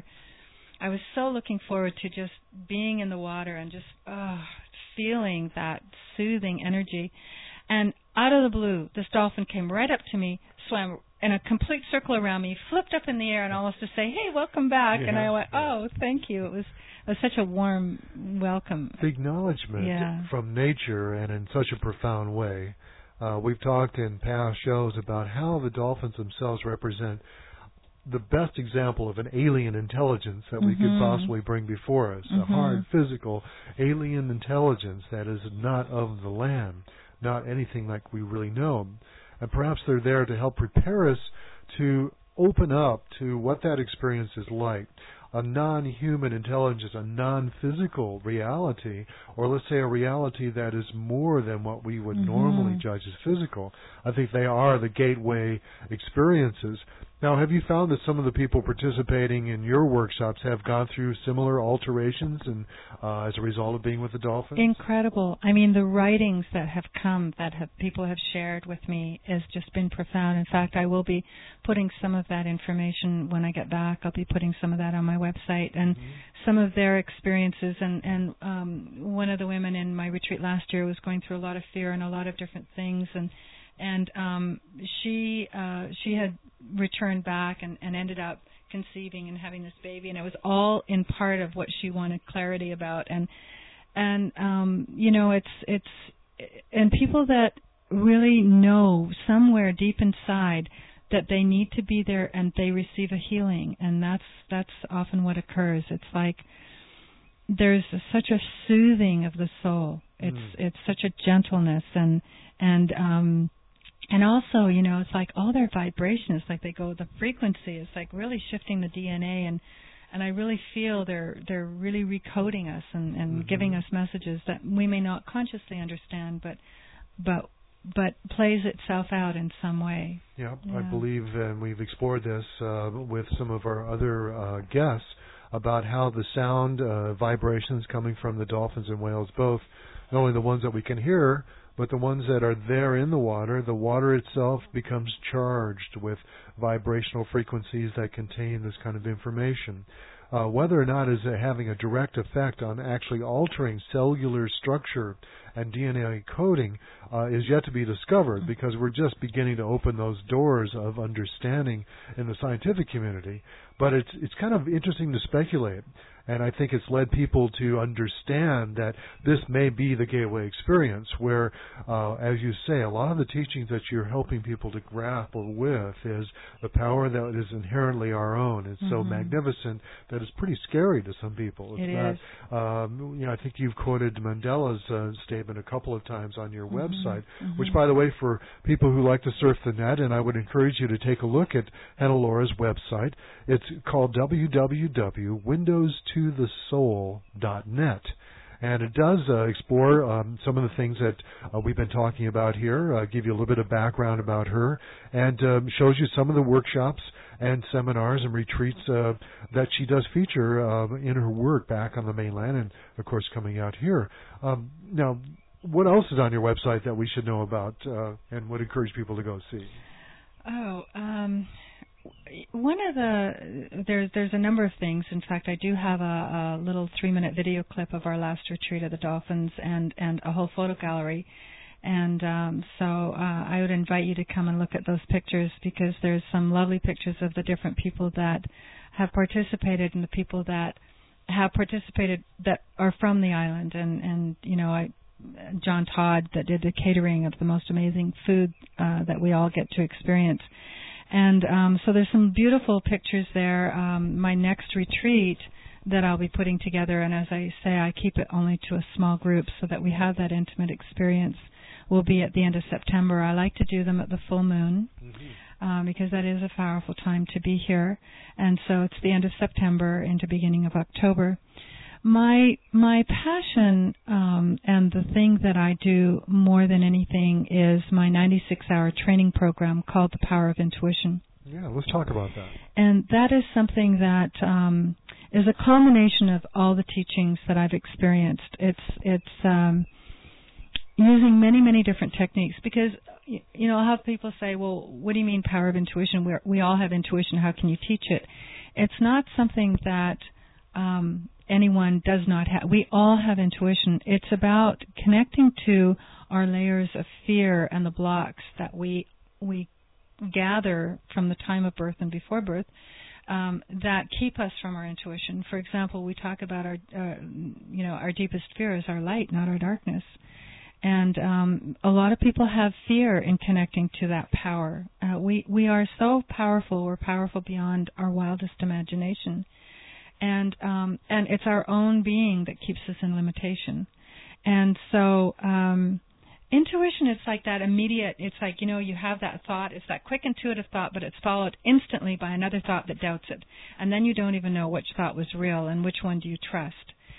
B: I was so looking forward to just being in the water and just oh, feeling that soothing energy. And out of the blue, this dolphin came right up to me, swam in a complete circle around me, flipped up in the air, and almost to say, "Hey, welcome back." Yeah. And I went, "Oh, thank you." It was it was such a warm welcome.
A: The acknowledgement yeah. from nature, and in such a profound way. Uh, we've talked in past shows about how the dolphins themselves represent the best example of an alien intelligence that we mm-hmm. could possibly bring before us, mm-hmm. a hard, physical, alien intelligence that is not of the land, not anything like we really know. And perhaps they're there to help prepare us to open up to what that experience is like. A non-human intelligence, a non-physical reality, or let's say a reality that is more than what we would mm-hmm. normally judge as physical. I think they are the gateway experiences. Now, have you found that some of the people participating in your workshops have gone through similar alterations and uh, as a result of being with the dolphins?
B: Incredible. I mean, the writings that have come, that have people have shared with me, has just been profound. In fact, I will be putting some of that information when I get back. I'll be putting some of that on my website, and mm-hmm. some of their experiences. And, and um, one of the women in my retreat last year was going through a lot of fear and a lot of different things, and And um, she uh, she had returned back and, and ended up conceiving and having this baby, and it was all in part of what she wanted clarity about. And and um, you know, it's it's and people that really know somewhere deep inside that they need to be there, and they receive a healing, and that's that's often what occurs. It's like there's a, such a soothing of the soul. It's mm. it's such a gentleness, and and um, And also, you know, it's like all their vibration is like they go, the frequency is like really shifting the D N A, and and I really feel they're they're really recoding us and, and mm-hmm. giving us messages that we may not consciously understand, but but but plays itself out in some way.
A: Yeah, yeah. I believe, and we've explored this uh, with some of our other uh, guests about how the sound uh, vibrations coming from the dolphins and whales, both not only the ones that we can hear, but the ones that are there in the water, the water itself becomes charged with vibrational frequencies that contain this kind of information. Uh, whether or not is it having a direct effect on actually altering cellular structure and D N A coding uh, is yet to be discovered, because we're just beginning to open those doors of understanding in the scientific community. But it's it's kind of interesting to speculate. And I think it's led people to understand that this may be the gateway experience where, uh, as you say, a lot of the teachings that you're helping people to grapple with is the power that is inherently our own. It's mm-hmm. so magnificent that it's pretty scary to some people. It's
B: it
A: not,
B: is.
A: Um, you know, I think you've quoted Mandela's uh, statement a couple of times on your mm-hmm. website,
B: mm-hmm.
A: which, by the way, for people who like to surf the net, and I would encourage you to take a look at Hannah-Laura's website. It's called w w w dot windows to the soul dot net. And it does uh, explore um, some of the things that uh, we've been talking about here, uh, give you a little bit of background about her, and um, shows you some of the workshops and seminars and retreats uh, that she does feature uh, in her work back on the mainland and, of course, coming out here. Um, now, what else is on your website that we should know about uh, and would encourage people to go see?
B: Oh, um, one of the there's there's a number of things. In fact, I do have a, a little three-minute video clip of our last retreat of the Dolphins and and a whole photo gallery. And um, so uh, I would invite you to come and look at those pictures, because there's some lovely pictures of the different people that have participated and the people that have participated that are from the island. And, and you know, I, John Todd that did the catering of the most amazing food uh, that we all get to experience. And um, so there's some beautiful pictures there. Um, my next retreat that I'll be putting together, and as I say, I keep it only to a small group so that we have that intimate experience, will be at the end of September. I like to do them at the full moon, mm-hmm. um, because that is a powerful time to be here. And so it's the end of September into beginning of October. My my passion um, and the thing that I do more than anything is my ninety-six hour training program called The Power of Intuition.
A: Yeah, let's talk about that.
B: And that is something that um, is a culmination of all the teachings that I've experienced. It's it's um, using many, many different techniques, because, you know, I'll have people say, well, what do you mean power of intuition? We're, we all have intuition. How can you teach it? It's not something that um, anyone does not have. We all have intuition. It's about connecting to our layers of fear and the blocks that we we gather from the time of birth and before birth um, that keep us from our intuition. For example, we talk about our, uh, you know, our deepest fear is our light, not our darkness. And um, a lot of people have fear in connecting to that power. Uh, we we are so powerful. We're powerful beyond our wildest imagination, and um, and it's our own being that keeps us in limitation. And so, um, intuition is like that immediate. It's like, you know, you have that thought. It's that quick, intuitive thought, but it's followed instantly by another thought that doubts it, and then you don't even know which thought was real and which one do you trust.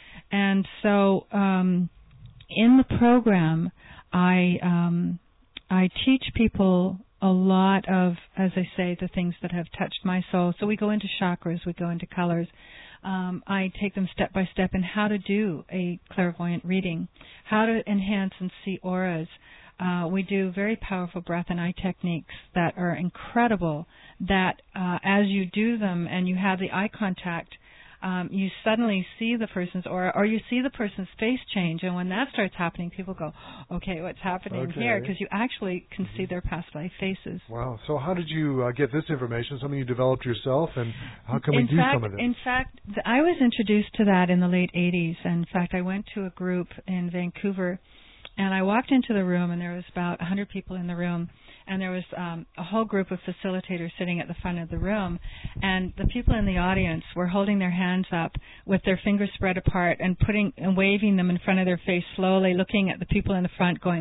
B: And so. Um, In the program, I um, I teach people a lot of, as I say, the things that have touched my soul. So we go into chakras, we go into colors. Um, I take them step by step in how to do a clairvoyant reading, how to enhance and see auras. Uh, we do very powerful breath and eye techniques that are incredible, that uh, as you do them and you have the eye contact, Um, you suddenly see the person's aura, or you see the person's face change, and when that starts happening, people go, okay, what's happening
A: okay.
B: here? Because you actually can
A: mm-hmm.
B: see their past life faces.
A: Wow. So how did you uh, get this information? Something you developed yourself, and how can we
B: in
A: do
B: fact,
A: some of this?
B: In fact, th- I was introduced to that in the late eighties. In fact, I went to a group in Vancouver, and I walked into the room, and there was about one hundred people in the room. And there was um, a whole group of facilitators sitting at the front of the room. And the people in the audience were holding their hands up with their fingers spread apart and putting and waving them in front of their face slowly, looking at the people in the front going,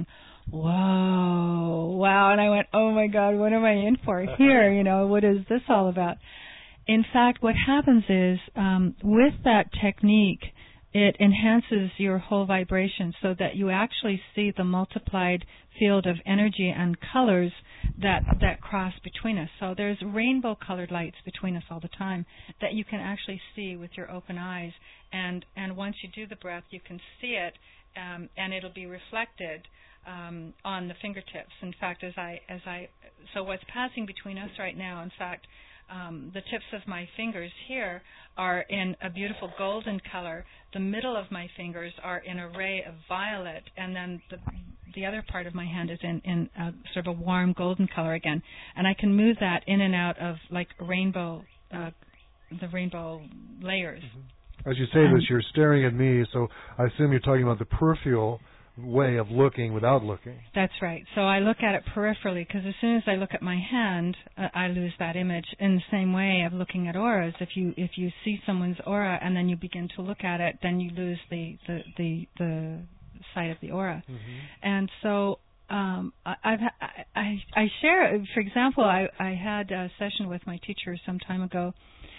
B: whoa, wow. And I went, oh, my God, what am I in for here? You know, what is this all about? In fact, what happens is um, with that technique, it enhances your whole vibration so that you actually see the multiplied field of energy and colors that that cross between us. So there's rainbow-colored lights between us all the time that you can actually see with your open eyes. And, and once you do the breath, you can see it, um, and it'll be reflected um, on the fingertips. In fact, as I as I so what's passing between us right now, in fact, Um, the tips of my fingers here are in a beautiful golden color. The middle of my fingers are in a ray of violet, and then the the other part of my hand is in, in a sort of a warm golden color again. And I can move that in and out of like rainbow, uh, the rainbow layers.
A: Mm-hmm. As you say um, this, you're staring at me, so I assume you're talking about the peripheral way of looking without looking.
B: That's right. So I look at it peripherally, because as soon as I look at my hand, uh, I lose that image. In the same way of looking at auras, if you if you see someone's aura and then you begin to look at it, then you lose the the the, the sight of the aura. Mm-hmm. And so um, I, I've I, I share. For example, I I had a session with my teacher some time ago.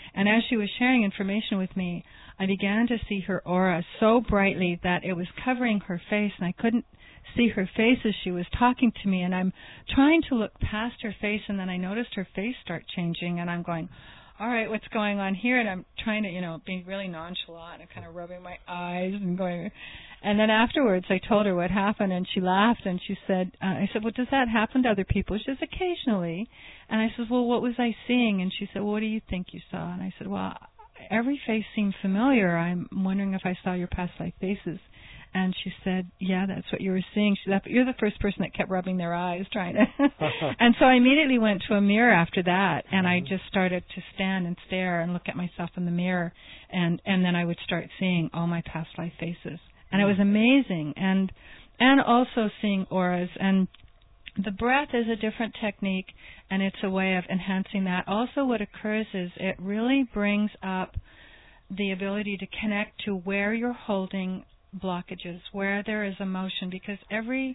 B: And as she was sharing information with me, I began to see her aura so brightly that it was covering her face, and I couldn't see her face as she was talking to me. And I'm trying to look past her face, and then I noticed her face start changing, and I'm going, all right, what's going on here? And I'm trying to, you know, being really nonchalant and kind of rubbing my eyes and going. And then afterwards, I told her what happened, and she laughed, and she said, uh, I said, well, does that happen to other people? She says, occasionally. And I said, well, what was I seeing? And she said, well, what do you think you saw? And I said, well, every face seemed familiar. I'm wondering if I saw your past life faces. And she said, yeah, that's what you were seeing. She said, but you're the first person that kept rubbing their eyes trying to. And so I immediately went to a mirror after that, and I just started to stand and stare and look at myself in the mirror, and, and then I would start seeing all my past life faces. And it was amazing. And and also seeing auras. And the breath is a different technique, and it's a way of enhancing that. Also what occurs is it really brings up the ability to connect to where you're holding blockages, where there is emotion, because every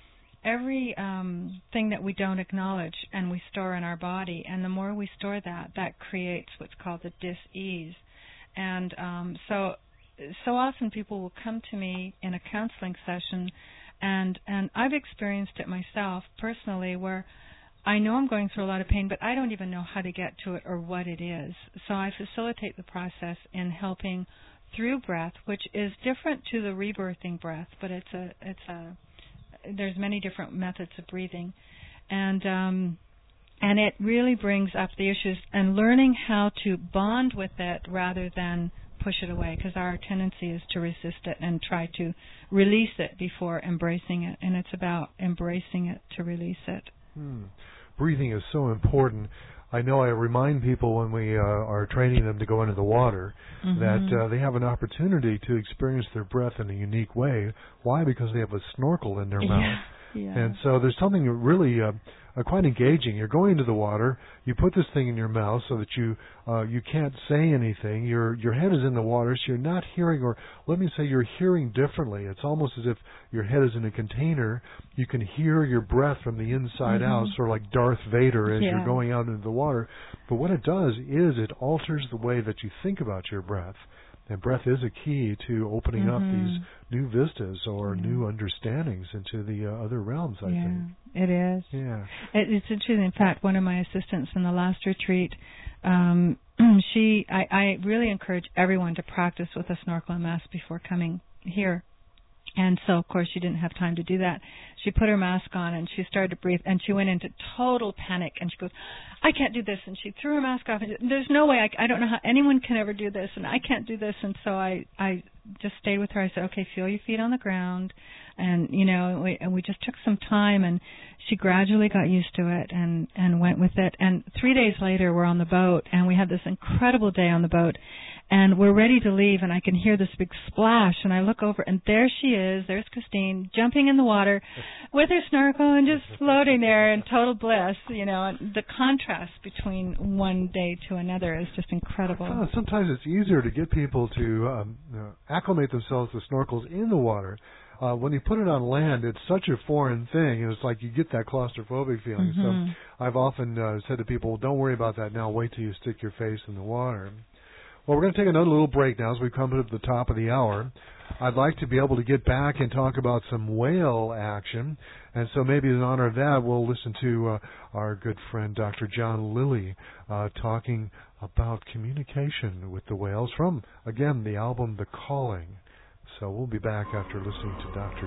B: every um, thing that we don't acknowledge and we store in our body, and the more we store that, that creates what's called the dis-ease. And um, so so often people will come to me in a counseling session, and and I've experienced it myself personally, where I know I'm going through a lot of pain, but I don't even know how to get to it or what it is. So I facilitate the process in helping through breath, which is different to the rebirthing breath, but it's a it's a there's many different methods of breathing, and um, and it really brings up the issues and learning how to bond with it rather than push it away, because our tendency is to resist it and try to release it before embracing it, and it's about embracing it to release it.
A: Hmm. Breathing is so important. I know I remind people when we uh, are training them to go into the water mm-hmm. that uh, they have an opportunity to experience their breath in a unique way. Why? Because they have a snorkel in their mouth.
B: Yeah. Yeah.
A: And so there's something really uh, uh, quite engaging. You're going into the water, you put this thing in your mouth so that you uh, you can't say anything. Your your head is in the water, so you're not hearing, or let me say you're hearing differently. It's almost as if your head is in a container. You can hear your breath from the inside mm-hmm. out, sort of like Darth Vader as yeah. you're going out into the water. But what it does is it alters the way that you think about your breath. And breath is a key to opening mm-hmm. up these new vistas or yeah. new understandings into the uh, other realms, I
B: yeah,
A: think.
B: It is.
A: Yeah.
B: It, it's interesting. In fact, one of my assistants in the last retreat, um, she, I, I really encourage everyone to practice with a snorkel and mask before coming here. And so, of course, she didn't have time to do that. She put her mask on and she started to breathe, and she went into total panic. And she goes, I can't do this. And she threw her mask off. And there's no way. I, I don't know how anyone can ever do this, and I can't do this. And so I, I just stayed with her. I said, okay, feel your feet on the ground. And, you know, and we, and we just took some time, and she gradually got used to it and, and went with it. And three days later, we're on the boat, and we had this incredible day on the boat. And we're ready to leave, and I can hear this big splash, and I look over, and there she is. There's Christine, jumping in the water with her snorkel and just floating there in total bliss, you know. And the contrast between one day to another is just incredible.
A: Uh, sometimes it's easier to get people to um, you know, acclimate themselves to snorkels in the water. Uh, when you put it on land, it's such a foreign thing, and it's like you get that claustrophobic feeling. Mm-hmm. So I've often uh, said to people, don't worry about that now. Wait till you stick your face in the water. Well, we're going to take another little break now as we come to the top of the hour. I'd like to be able to get back and talk about some whale action, and so maybe in honor of that, we'll listen to uh, our good friend Doctor John Lilly uh, talking about communication with the whales from, again, the album The Calling. So we'll be back after listening to Doctor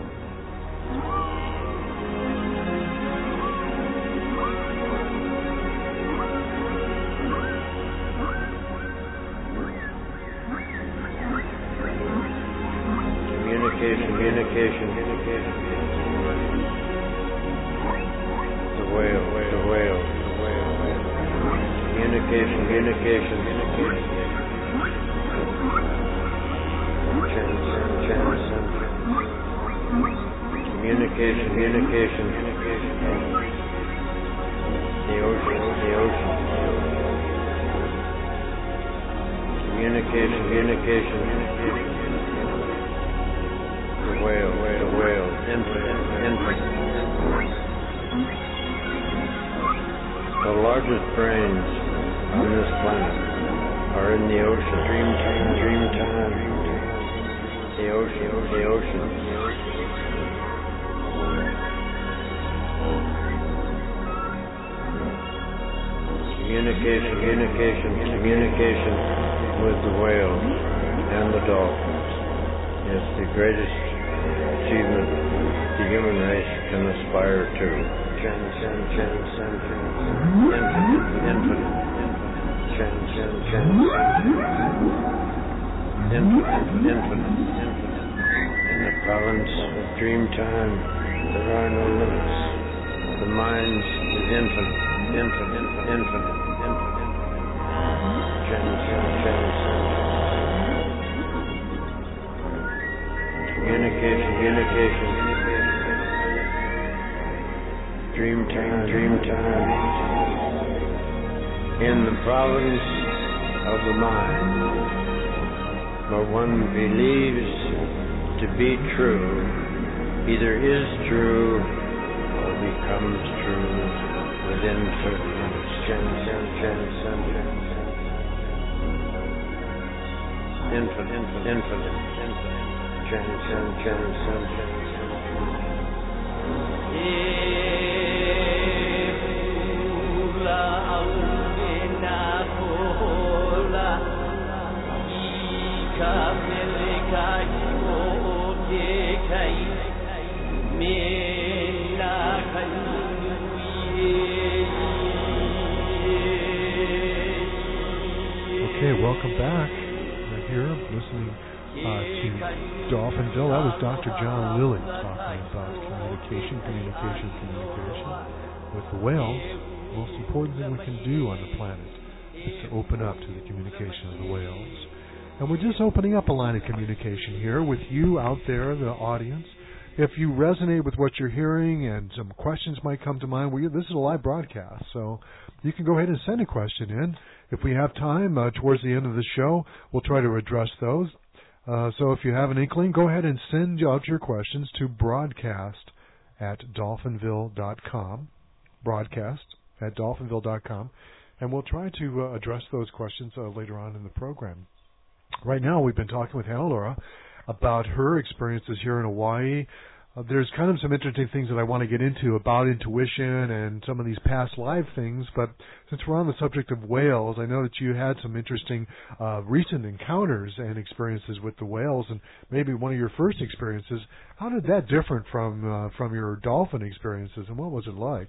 A: John.
C: Communication, communication, the whale, the whale, the whale, communication, communication, communication, chance, chance, communication, communication, the ocean, the ocean, communication, communication, communication. The whale, the whale, infinite, infinite. The largest brains on this planet are in the ocean. Dream time, dream time. The ocean, the ocean. Communication, communication, communication with the whale and the dolphin is the greatest achievement the human race can aspire to. Transcend, transcend, infinite, infinite, transcend, transcend, infinite, infinite, infinite. In the province of dream time, there are no limits. The mind is infinite, infinite, infinite, infinite. Transcend, transcend. Communication, communication. Dream time, dream time. In the province of the mind, what one believes to be true either is true or becomes true within certain limits. Transcend, transcend, infinite, infinite, infinite, infinite. Transcend, transcend, transcend.
A: Okay, welcome back. We're here listening uh, to Dolphinville. That was Doctor John Lilly talking about communication, communication, communication with the whales. The most important thing we can do on the planet is to open up to the communication of the whales. And we're just opening up a line of communication here with you out there, the audience. If you resonate with what you're hearing and some questions might come to mind, we, this is a live broadcast, so you can go ahead and send a question in. If we have time uh, towards the end of the show, we'll try to address those. Uh, so if you have an inkling, go ahead and send out your questions to broadcast at dolphinville dot com, broadcast at dolphinville dot com, and we'll try to uh, address those questions uh, later on in the program. Right now, we've been talking with Hannah Laura about her experiences here in Hawaii. Uh, there's kind of some interesting things that I want to get into about intuition and some of these past live things, but since we're on the subject of whales, I know that you had some interesting uh, recent encounters and experiences with the whales, and maybe one of your first experiences. How did that differ from uh, from your dolphin experiences, and what was it like?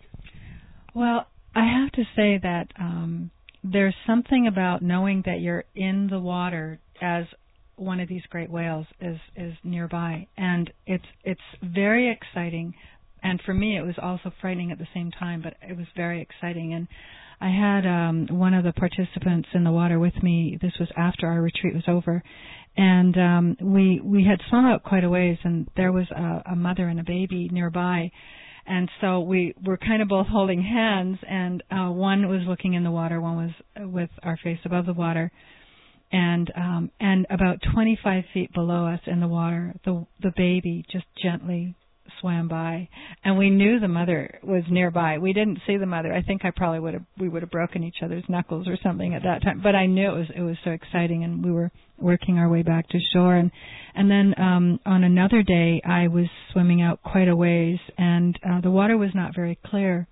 B: Well, I have to say that um, there's something about knowing that you're in the water as one of these great whales is is nearby, and it's it's very exciting, and for me it was also frightening at the same time, but it was very exciting. And I had um one of the participants in the water with me. This was after our retreat was over, and um we we had swum out quite a ways, and there was a, a mother and a baby nearby, and so we were kind of both holding hands, and uh one was looking in the water, one was with our face above the water. And um, and about twenty-five feet below us in the water, the the baby just gently swam by, and we knew the mother was nearby. We didn't see the mother. I think I probably would have we would have broken each other's knuckles or something at that time. But I knew it was it was so exciting, and we were working our way back to shore. And and then um, on another day, I was swimming out quite a ways, and uh, the water was not very clear.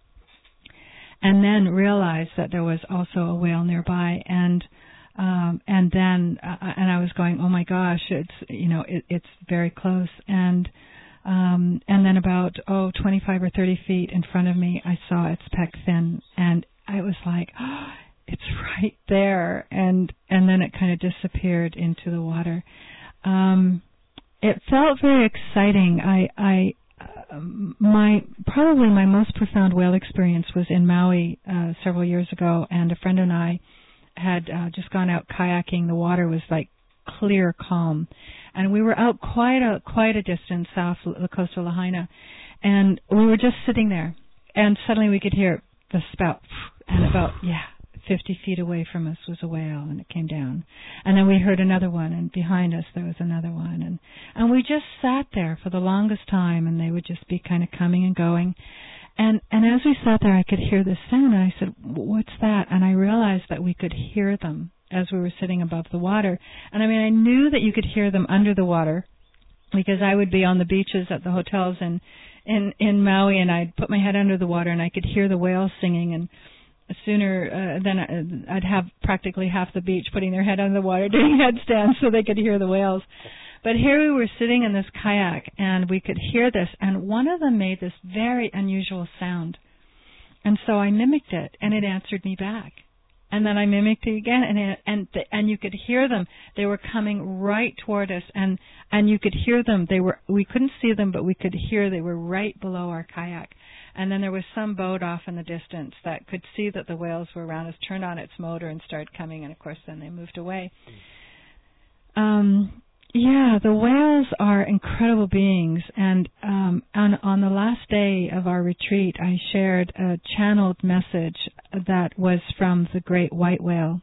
B: And then realized that there was also a whale nearby, and Um, and then, uh, and I was going, oh my gosh, it's, you know, it, it's very close. And, um, and then about, oh, twenty-five or thirty feet in front of me, I saw its pec fin, and I was like, oh, it's right there. And, and then it kind of disappeared into the water. Um, it felt very exciting. I, I, uh, my, probably my most profound whale experience was in Maui, uh, several years ago, and a friend and I had uh, just gone out kayaking. The water was like clear, calm, and we were out quite a quite a distance south the coast of Lahaina, and we were just sitting there, and suddenly we could hear the spout, and about yeah fifty feet away from us was a whale, and it came down, and then we heard another one, and behind us there was another one, and and we just sat there for the longest time, and they would just be kind of coming and going. And and as we sat there, I could hear this sound, and I said, what's that? And I realized that we could hear them as we were sitting above the water. And I mean, I knew that you could hear them under the water because I would be on the beaches at the hotels in in, in Maui, and I'd put my head under the water and I could hear the whales singing, and sooner uh, then I'd have practically half the beach putting their head under the water doing headstands so they could hear the whales. But here we were sitting in this kayak, and we could hear this, and one of them made this very unusual sound. And so I mimicked it, and it answered me back. And then I mimicked it again, and it, and the, and you could hear them. They were coming right toward us, and and you could hear them. They were we couldn't see them, but we could hear they were right below our kayak. And then there was some boat off in the distance that could see that the whales were around us, turned on its motor, and started coming. And of course, then they moved away. Um. Yeah, the whales are incredible beings, and um, on, on the last day of our retreat, I shared a channeled message that was from the great white whale.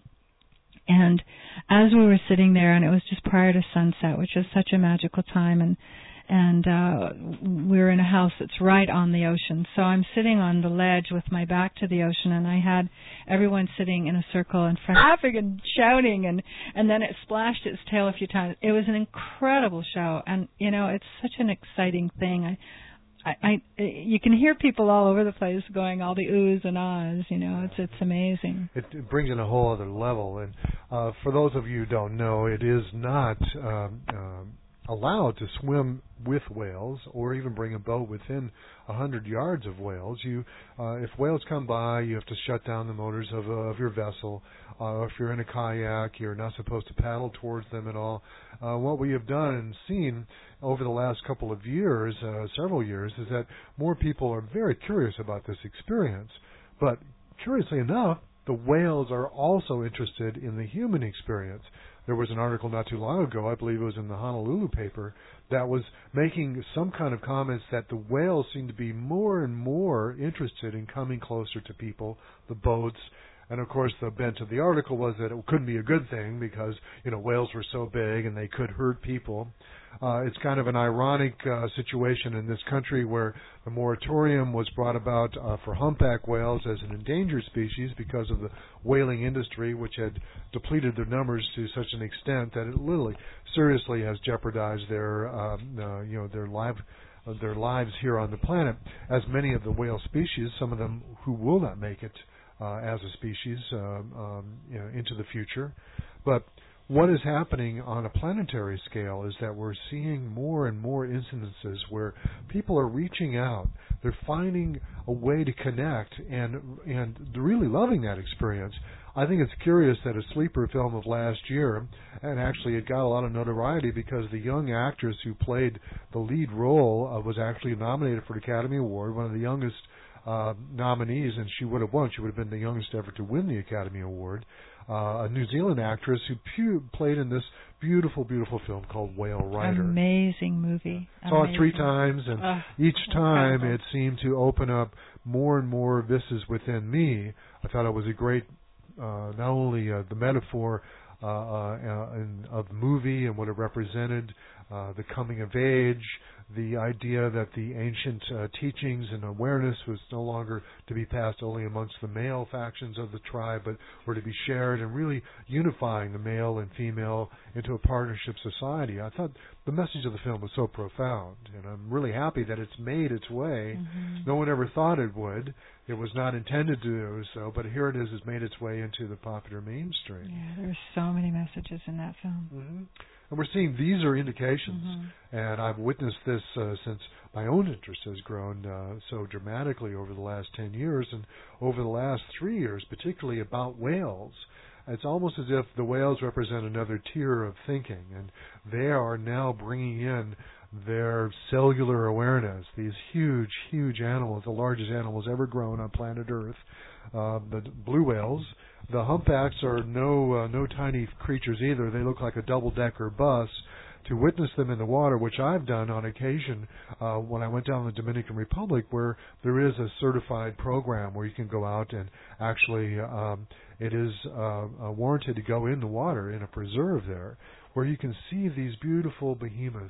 B: And as we were sitting there, and it was just prior to sunset, which was such a magical time, and and uh, we were in a house that's right on the ocean. So I'm sitting on the ledge with my back to the ocean, and I had everyone sitting in a circle and laughing and shouting, and, and then it splashed its tail a few times. It was an incredible show, and, you know, it's such an exciting thing. I, I, I you can hear people all over the place going all the oohs and ahs, you know, it's it's amazing.
A: It, it brings in a whole other level, and uh, for those of you who don't know, it is not um, um, allowed to swim with whales or even bring a boat within a hundred yards of whales. You, uh, if whales come by, you have to shut down the motors of, uh, of your vessel. Uh, if you're in a kayak, you're not supposed to paddle towards them at all. Uh, what we have done and seen over the last couple of years, uh, several years, is that more people are very curious about this experience. But curiously enough, the whales are also interested in the human experience. There was an article not too long ago, I believe it was in the Honolulu paper, that was making some kind of comments that the whales seem to be more and more interested in coming closer to people, the boats. And, of course, the bent of the article was that it couldn't be a good thing because, you know, whales were so big and they could hurt people. Uh, it's kind of an ironic uh, situation in this country where the moratorium was brought about uh, for humpback whales as an endangered species because of the whaling industry, which had depleted their numbers to such an extent that it literally seriously has jeopardized their, um, uh, you know, their life. Uh, their lives here on the planet, as many of the whale species, some of them who will not make it uh, as a species um, um, you know, into the future. But what is happening on a planetary scale is that we're seeing more and more incidences where people are reaching out. They're finding a way to connect and and really loving that experience. I think it's curious that a sleeper film of last year, and actually it got a lot of notoriety because the young actress who played the lead role uh, was actually nominated for the Academy Award, one of the youngest uh, nominees, and she would have won. She would have been the youngest ever to win the Academy Award. Uh, a New Zealand actress who pu- played in this beautiful, beautiful film called Whale Rider.
B: Amazing movie.
A: Saw
B: Amazing.
A: it three times, and
B: uh,
A: each time
B: incredible.
A: it seemed to open up more and more vistas within me. I thought it was a great, uh, not only uh, the metaphor uh, uh, in, of the movie and what it represented, uh, the coming of age, the idea that the ancient uh, teachings and awareness was no longer to be passed only amongst the male factions of the tribe, but were to be shared, and really unifying the male and female into a partnership society. I thought the message of the film was so profound, and I'm really happy that it's made its way.
B: Mm-hmm.
A: No one ever thought it would. It was not intended to do so, but here it is, it's made its way into the popular mainstream.
B: Yeah, there's so many messages in that film.
A: Mm-hmm. And we're seeing these are indications, mm-hmm. and I've witnessed this uh, since my own interest has grown uh, so dramatically over the last ten years, and over the last three years, particularly about whales. It's almost as if the whales represent another tier of thinking, and they are now bringing in their cellular awareness, these huge, huge animals, the largest animals ever grown on planet Earth, uh, the blue whales. The humpbacks are no uh, no tiny creatures either. They look like a double-decker bus. To witness them in the water, which I've done on occasion uh, when I went down to the Dominican Republic, where there is a certified program where you can go out and actually um, it is uh, uh, warranted to go in the water in a preserve there, where you can see these beautiful behemoths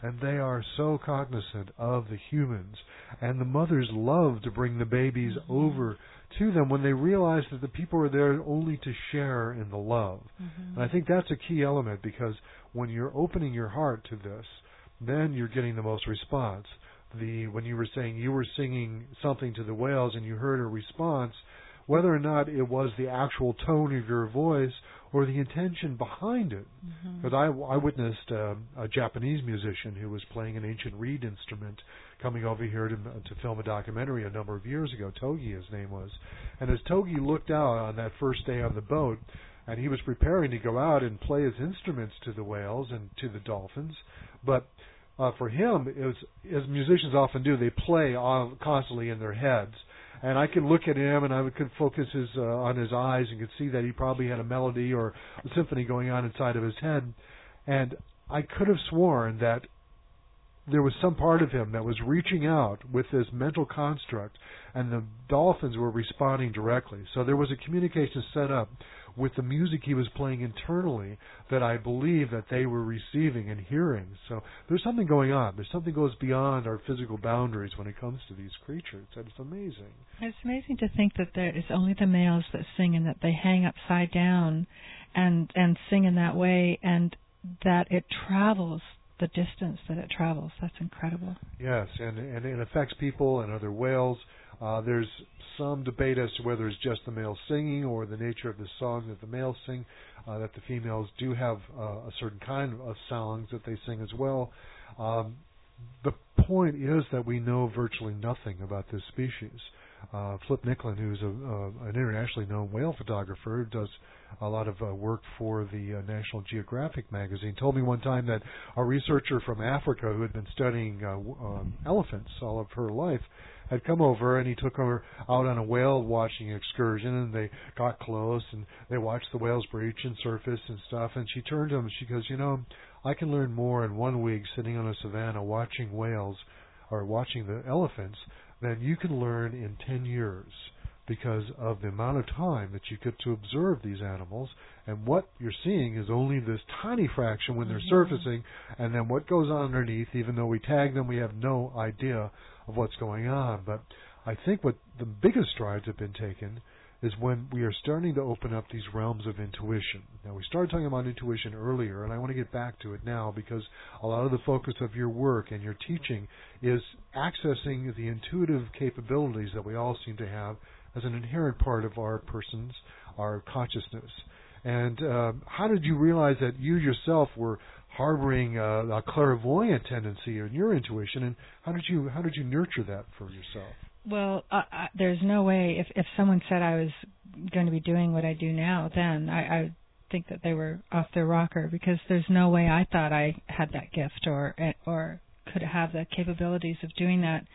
A: and they are so cognizant of the humans. And the mothers love to bring the babies mm-hmm. over to them when they realize that the people are there only to share in the love. Mm-hmm. And I think that's a key element, because when you're opening your heart to this, then you're getting the most response. The when you were saying you were singing something to the whales and you heard a response, whether or not it was the actual tone of your voice or the intention behind it. Because mm-hmm. I, I witnessed uh, a Japanese musician who was playing an ancient reed instrument coming over here to, to film a documentary a number of years ago. Togi, his name was. And as Togi looked out on that first day on the boat, and he was preparing to go out and play his instruments to the whales and to the dolphins, but uh, for him, it was, as musicians often do, they play on, constantly in their heads. And I could look at him, and I could focus his uh, on his eyes, and could see that he probably had a melody or a symphony going on inside of his head. And I could have sworn that there was some part of him that was reaching out with this mental construct, and the dolphins were responding directly. So there was a communication set up with the music he was playing internally that I believe that they were receiving and hearing. So there's something going on. There's something goes beyond our physical boundaries when it comes to these creatures. And it's amazing.
B: It's amazing to think that there is only the males that sing, and that they hang upside down and and sing in that way, and that it travels the distance that it travels. That's incredible.
A: Yes, and, and it affects people and other whales. Uh, there's some debate as to whether it's just the males singing or the nature of the song that the males sing, uh, that the females do have uh, a certain kind of songs that they sing as well. Um, the point is that we know virtually nothing about this species. Uh, Flip Nicklin, who's a, uh, an internationally known whale photographer, does a lot of uh, work for the uh, National Geographic magazine, told me one time that a researcher from Africa who had been studying uh, um, elephants all of her life had come over, and he took her out on a whale watching excursion, and they got close, and they watched the whales breach and surface and stuff, and she turned to him and she goes, you know, I can learn more in one week sitting on a savanna watching whales or watching the elephants than you can learn in ten years, because of the amount of time that you get to observe these animals, and what you're seeing is only this tiny fraction when they're mm-hmm. surfacing, and then what goes on underneath, even though we tag them, we have no idea of what's going on. But I think what the biggest strides have been taken is when we are starting to open up these realms of intuition. Now, we started talking about intuition earlier, and I want to get back to it now, because a lot of the focus of your work and your teaching is accessing the intuitive capabilities that we all seem to have as an inherent part of our persons, our consciousness. And uh, how did you realize that you yourself were harboring uh, a clairvoyant tendency in your intuition, and how did you how did you nurture that for yourself?
B: Well, uh, uh, there's no way, if if someone said I was going to be doing what I do now, then I, I would think that they were off their rocker, because there's no way I thought I had that gift or or could have the capabilities of doing that.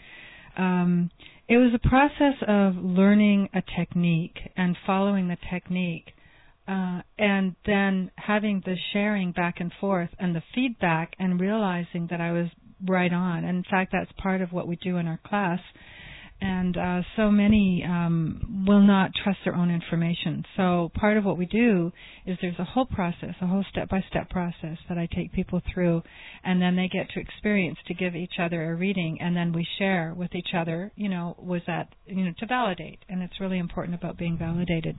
B: Um, it was a process of learning a technique and following the technique, uh, and then having the sharing back and forth and the feedback, and realizing that I was right on. And in fact, that's part of what we do in our class. And uh, so many um, will not trust their own information. So part of what we do is there's a whole process, a whole step-by-step process that I take people through, and then they get to experience to give each other a reading, and then we share with each other, you know, was that, you know, to validate. And it's really important about being validated.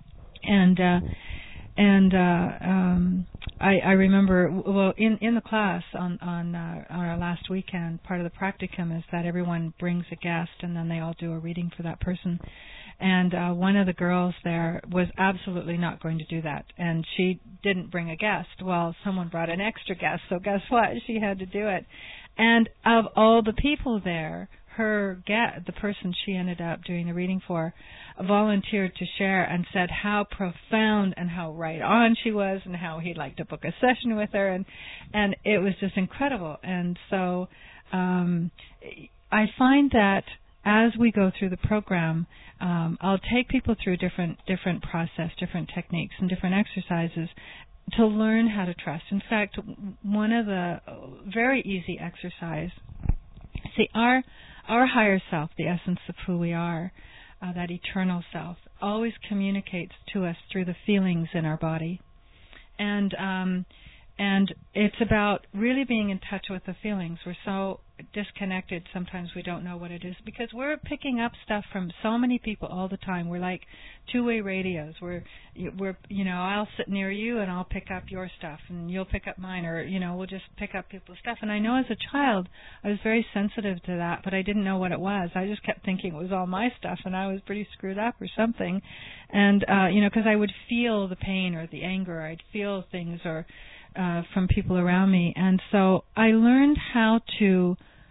B: And uh, and uh, um, I, I remember, well, in, in the class on on, uh, on our last weekend, part of the practicum is that everyone brings a guest, and then they all do a reading for that person. And uh, one of the girls there was absolutely not going to do that, and she didn't bring a guest. Well, someone brought an extra guest, so guess what? She had to do it. And of all the people there, her guest, the person she ended up doing the reading for, volunteered to share and said how profound and how right on she was, and how he'd like to book a session with her, and and it was just incredible. And so um, I find that as we go through the program, um, I'll take people through different different process, different techniques, and different exercises to learn how to trust. In fact, one of the very easy exercise, see, our our higher self, the essence of who we are, uh, that eternal self, always communicates to us through the feelings in our body. And um, And it's about really being in touch with the feelings. We're so disconnected sometimes we don't know what it is because we're picking up stuff from so many people all the time. We're like two-way radios. We're, we're, you know, I'll sit near you and I'll pick up your stuff and you'll pick up mine, or, you know, we'll just pick up people's stuff. And I know as a child I was very sensitive to that, but I didn't know what it was. I just kept thinking it was all my stuff and I was pretty screwed up or something. And, uh, you know, because I would feel the pain or the anger. I'd feel things or Uh, from people around me. And so I learned how to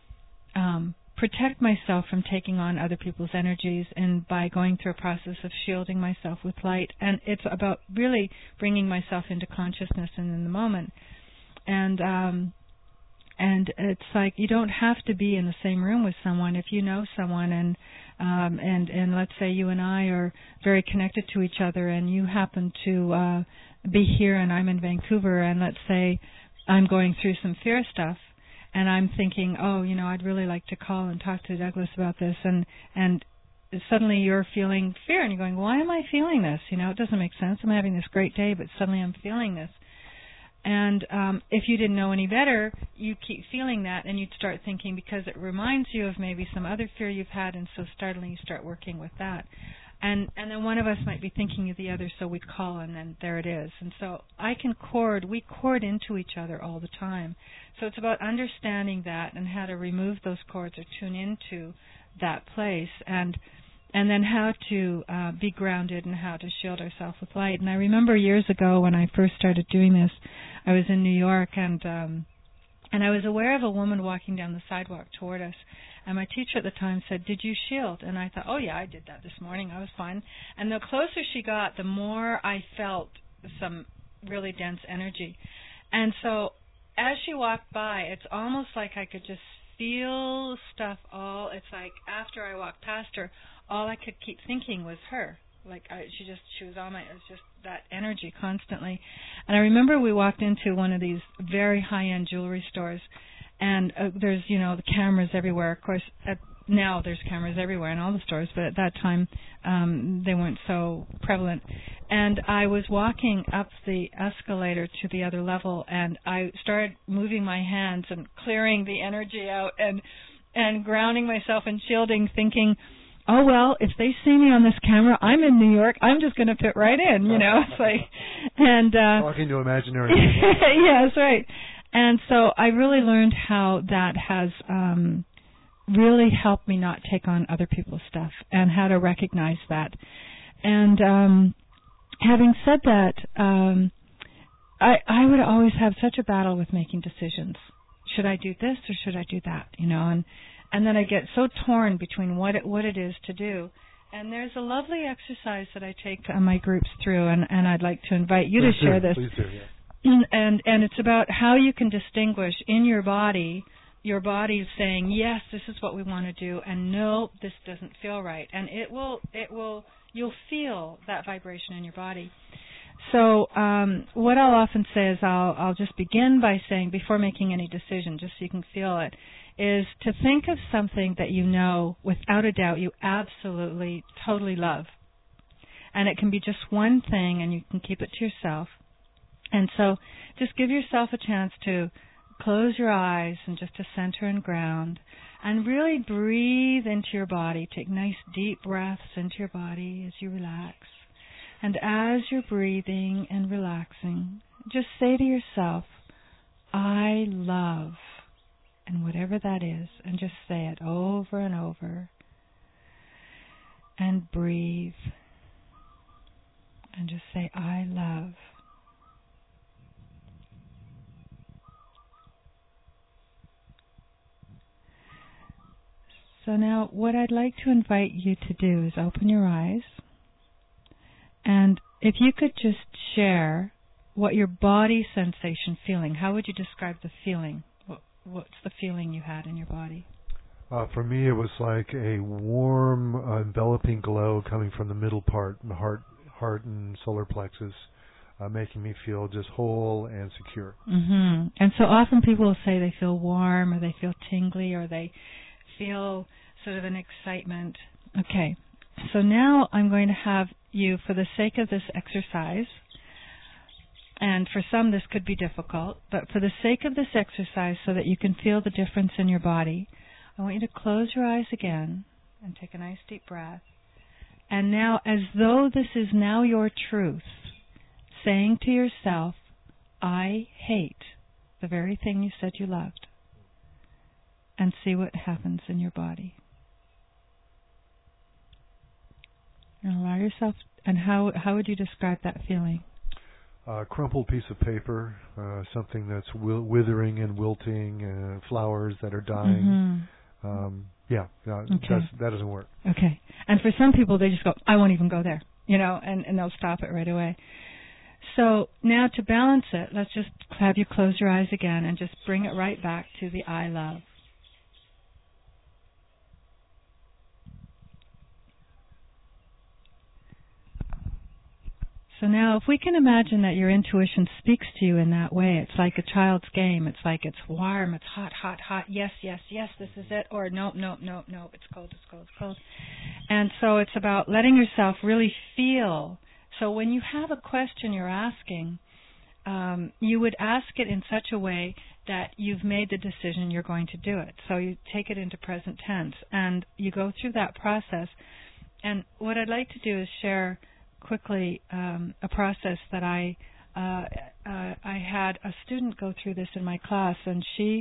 B: um, protect myself from taking on other people's energies, and by going through a process of shielding myself with light. And it's about really bringing myself into consciousness and in the moment. And um, and it's like you don't have to be in the same room with someone. If you know someone and um, and and let's say you and I are very connected to each other, and you happen to uh, be here and I'm in Vancouver, and let's say I'm going through some fear stuff, and I'm thinking, oh, you know, I'd really like to call and talk to Douglas about this, and and suddenly you're feeling fear, and you're going, why am I feeling this? You know, it doesn't make sense. I'm having this great day, but suddenly I'm feeling this. And um, if you didn't know any better, you keep feeling that, and you'd start thinking, because it reminds you of maybe some other fear you've had, and so startling you start working with that. And and then one of us might be thinking of the other, so we'd call, and then there it is. And so I can cord, we cord into each other all the time. So it's about understanding that and how to remove those cords or tune into that place, and and then how to uh, be grounded and how to shield ourselves with light. And I remember years ago when I first started doing this, I was in New York, and um, and I was aware of a woman walking down the sidewalk toward us. And my teacher at the time said, did you shield? And I thought, oh, yeah, I did that this morning. I was fine. And the closer she got, the more I felt some really dense energy. And so as she walked by, it's almost like I could just feel stuff all, it's like after I walked past her, all I could keep thinking was her. Like I, she just, she was on my, it was just that energy constantly. And I remember we walked into one of these very high-end jewelry stores, and uh, there's, you know, the cameras everywhere. Of course, at, now there's cameras everywhere in all the stores, but at that time um, they weren't so prevalent. And I was walking up the escalator to the other level, and I started moving my hands and clearing the energy out and and grounding myself and shielding, thinking, oh, well, if they see me on this camera, I'm in New York, I'm just going to fit right in, you know. It's like, and uh,
A: talking to imaginary.
B: Yeah, that's right. And so I really learned how that has um, really helped me not take on other people's stuff, and how to recognize that. And um, having said that, um, I, I would always have such a battle with making decisions. Should I do this or should I do that? You know, and and then I get so torn between what it, what it is to do. And there's a lovely exercise that I take uh, my groups through, and, and I'd like to invite you
A: please
B: to share
A: do.
B: this.
A: Please do, yeah.
B: And and it's about how you can distinguish in your body, your body is saying, yes, this is what we want to do, and no, this doesn't feel right. And it will, it will, you'll feel that vibration in your body. So um, what I'll often say is I'll, I'll just begin by saying, before making any decision, just so you can feel it, is to think of something that you know, without a doubt, you absolutely, totally love. And it can be just one thing, and you can keep it to yourself. And so just give yourself a chance to close your eyes and just to center and ground, and really breathe into your body. Take nice deep breaths into your body as you relax. And as you're breathing and relaxing, just say to yourself, I love, and whatever that is, and just say it over and over. And breathe. And just say, I love. So now what I'd like to invite you to do is open your eyes, and if you could just share what your body sensation feeling, how would you describe the feeling? What, what's the feeling you had in your body?
A: Uh, for me, it was like a warm, uh, enveloping glow coming from the middle part, the heart, heart and solar plexus, uh, making me feel just whole and secure.
B: Mm-hmm. And so often people will say they feel warm, or they feel tingly, or they feel sort of an excitement. Okay, so now I'm going to have you, for the sake of this exercise, And for some, this could be difficult. But for the sake of this exercise, so that you can feel the difference in your body, I want you to close your eyes again and take a nice deep breath. And now, as though this is now your truth, saying to yourself, I hate the very thing you said you loved. And see what happens in your body. And allow yourself, and how how would you describe that feeling?
A: A crumpled piece of paper, uh, something that's wil- withering and wilting, uh, flowers that are dying. Mm-hmm. Um, yeah, no,
B: okay.
A: that's, that doesn't work.
B: Okay. And for some people, they just go, I won't even go there, you know, and, and they'll stop it right away. So now to balance it, let's just have you close your eyes again and just bring it right back to the I love. So now if we can imagine that your intuition speaks to you in that way, it's like a child's game. It's like it's warm, it's hot, hot, hot, yes, yes, yes, this is it, or no, no, no, no, it's cold, it's cold, it's cold. And so it's about letting yourself really feel. So when you have a question you're asking, um, you would ask it in such a way that you've made the decision you're going to do it. So you take it into present tense, and you go through that process. And what I'd like to do is share quickly um, a process that I uh, uh, I had a student go through this in my class, and she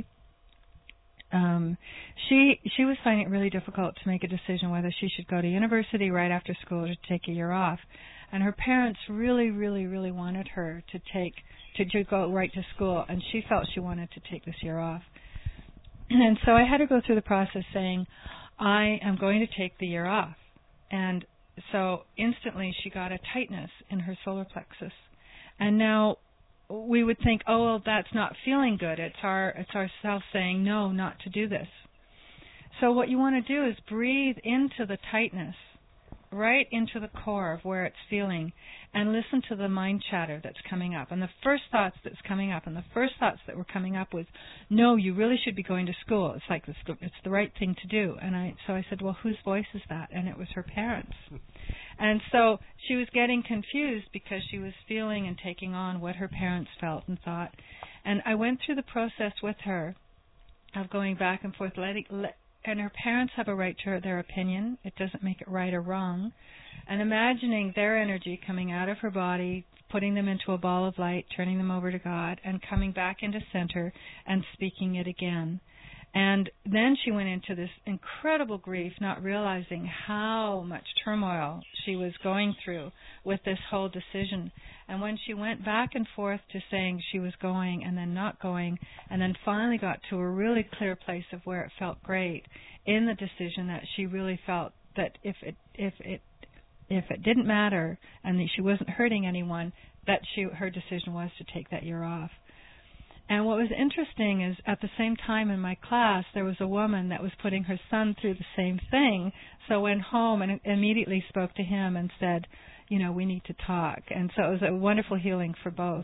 B: um, she she was finding it really difficult to make a decision whether she should go to university right after school or to take a year off. And her parents really, really, really wanted her to take to, to go right to school, and she felt she wanted to take this year off. And so I had to go through the process saying, I am going to take the year off. And so instantly she got a tightness in her solar plexus. And now we would think, oh, well, that's not feeling good. It's our it's ourself saying no, not to do this. So what you want to do is breathe into the tightness, right into the core of where it's feeling, and listen to the mind chatter that's coming up. And the first thoughts that's coming up, and the first thoughts that were coming up was, no, you really should be going to school. It's like it's the, it's the right thing to do. And I so I said, well, whose voice is that? And it was her parents. And so she was getting confused because she was feeling and taking on what her parents felt and thought. And I went through the process with her of going back and forth, letting, let, and her parents have a right to their opinion. It doesn't make it right or wrong. And imagining their energy coming out of her body, putting them into a ball of light, turning them over to God, and coming back into center and speaking it again. And then she went into this incredible grief, not realizing how much turmoil she was going through with this whole decision. And when she went back and forth to saying she was going and then not going, and then finally got to a really clear place of where it felt great in the decision, that she really felt that if it if it if it didn't matter and that she wasn't hurting anyone, that she her decision was to take that year off. And what was interesting is at the same time in my class, there was a woman that was putting her son through the same thing. So I went home and immediately spoke to him and said, you know, we need to talk. And so it was a wonderful healing for both.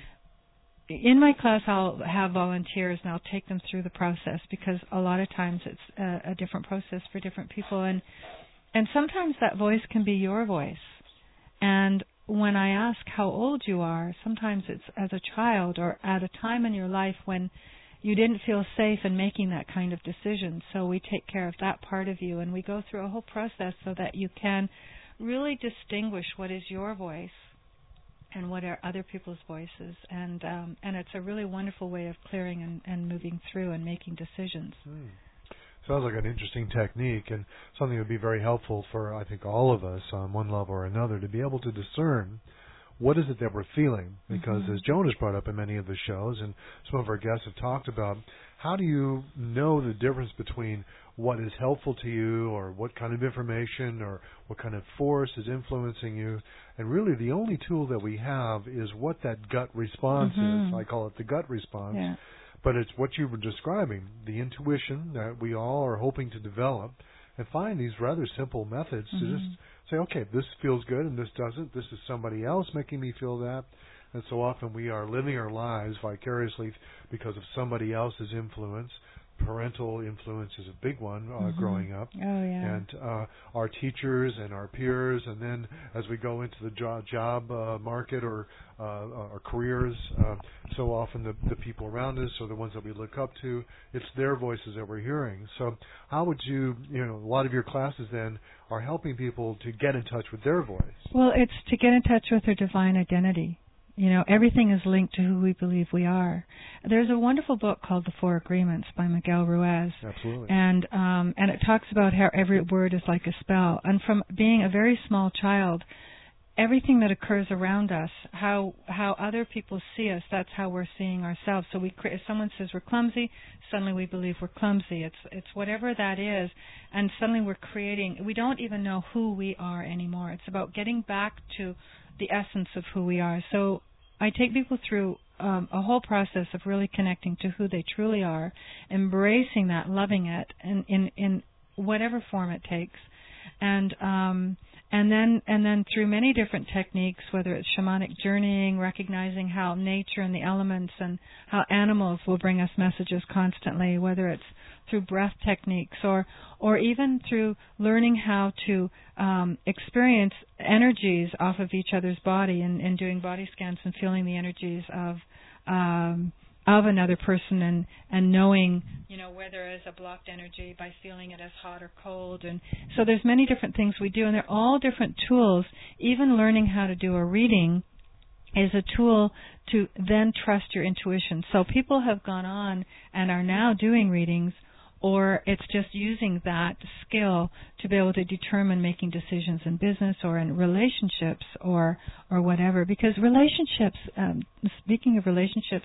B: In my class, I'll have volunteers and I'll take them through the process, because a lot of times it's a, a different process for different people. And and sometimes that voice can be your voice. And when I ask how old you are, sometimes it's as a child or at a time in your life when you didn't feel safe in making that kind of decision. So we take care of that part of you, and we go through a whole process so that you can really distinguish what is your voice and what are other people's voices. And um, and it's a really wonderful way of clearing and, and moving through and making decisions.
A: Hmm. Sounds like an interesting technique, and something that would be very helpful for, I think, all of us on one level or another, to be able to discern what is it that we're feeling. Because mm-hmm. as Joan has brought up in many of the shows, and some of our guests have talked about, how do you know the difference between what is helpful to you, or what kind of information, or what kind of force is influencing you? And really the only tool that we have is what that gut response
B: mm-hmm.
A: is. I call it the gut response.
B: Yeah.
A: But it's what you were describing, the intuition that we all are hoping to develop, and find these rather simple methods mm-hmm. to just say, okay, this feels good and this doesn't. This is somebody else making me feel that. And so often we are living our lives vicariously because of somebody else's influence. parental influence is a big one uh,
B: mm-hmm.
A: growing up.
B: Oh, yeah.
A: And uh, our teachers and our peers, and then as we go into the jo- job uh, market or uh, our careers, uh, so often the, the people around us or the ones that we look up to, it's their voices that we're hearing. So how would you, you know, a lot of your classes then are helping people to get in touch with their voice.
B: Well, it's to get in touch with their divine identity. You know, everything is linked to who we believe we are. There's a wonderful book called The Four Agreements by Miguel Ruiz.
A: Absolutely.
B: And um, and it talks about how every word is like a spell. And from being a very small child, everything that occurs around us, how how other people see us, that's how we're seeing ourselves. So we, if someone says we're clumsy, suddenly we believe we're clumsy. It's it's whatever that is, and suddenly we're creating. We don't even know who we are anymore. It's about getting back to the essence of who we are. So I take people through um, a whole process of really connecting to who they truly are, embracing that, loving it, in in, in whatever form it takes, and um, and then and then through many different techniques, whether it's shamanic journeying, recognizing how nature and the elements and how animals will bring us messages constantly, whether it's through breath techniques or or even through learning how to um, experience energies off of each other's body and, and doing body scans and feeling the energies of um, of another person and, and knowing, you know, where there is a blocked energy by feeling it as hot or cold. And so there's many different things we do, and they're all different tools. Even learning how to do a reading is a tool to then trust your intuition. So people have gone on and are now doing readings, or it's just using that skill to be able to determine making decisions in business or in relationships or or whatever. Because relationships, um, speaking of relationships,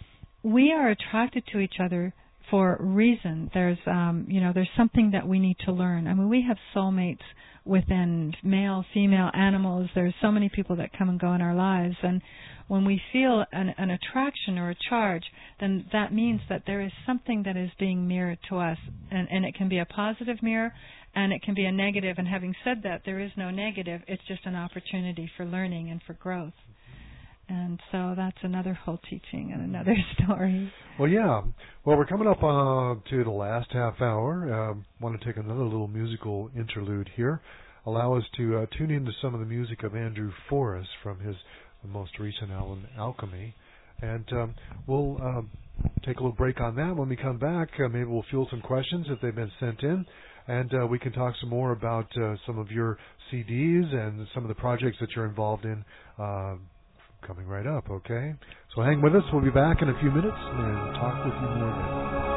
B: we are attracted to each other for a reason. There's, um, you know, there's something that we need to learn. I mean, we have soulmates within male, female, animals. There's so many people that come and go in our lives, and when we feel an, an attraction or a charge, then that means that there is something that is being mirrored to us, and, and it can be a positive mirror, and it can be a negative. And having said that, there is no negative. It's just an opportunity for learning and for growth. And so that's another whole teaching and another story.
A: Well, yeah. Well, we're coming up uh, to the last half hour. I uh, want to take another little musical interlude here. Allow us to uh, tune into some of the music of Andrew Forrest from his most recent album, Alchemy. And um, we'll uh, take a little break on that. When we come back, uh, maybe we'll field some questions if they've been sent in. And uh, we can talk some more about uh, some of your C Ds and some of the projects that you're involved in uh, coming right up, okay? So hang with us. We'll be back in a few minutes and talk with you more then.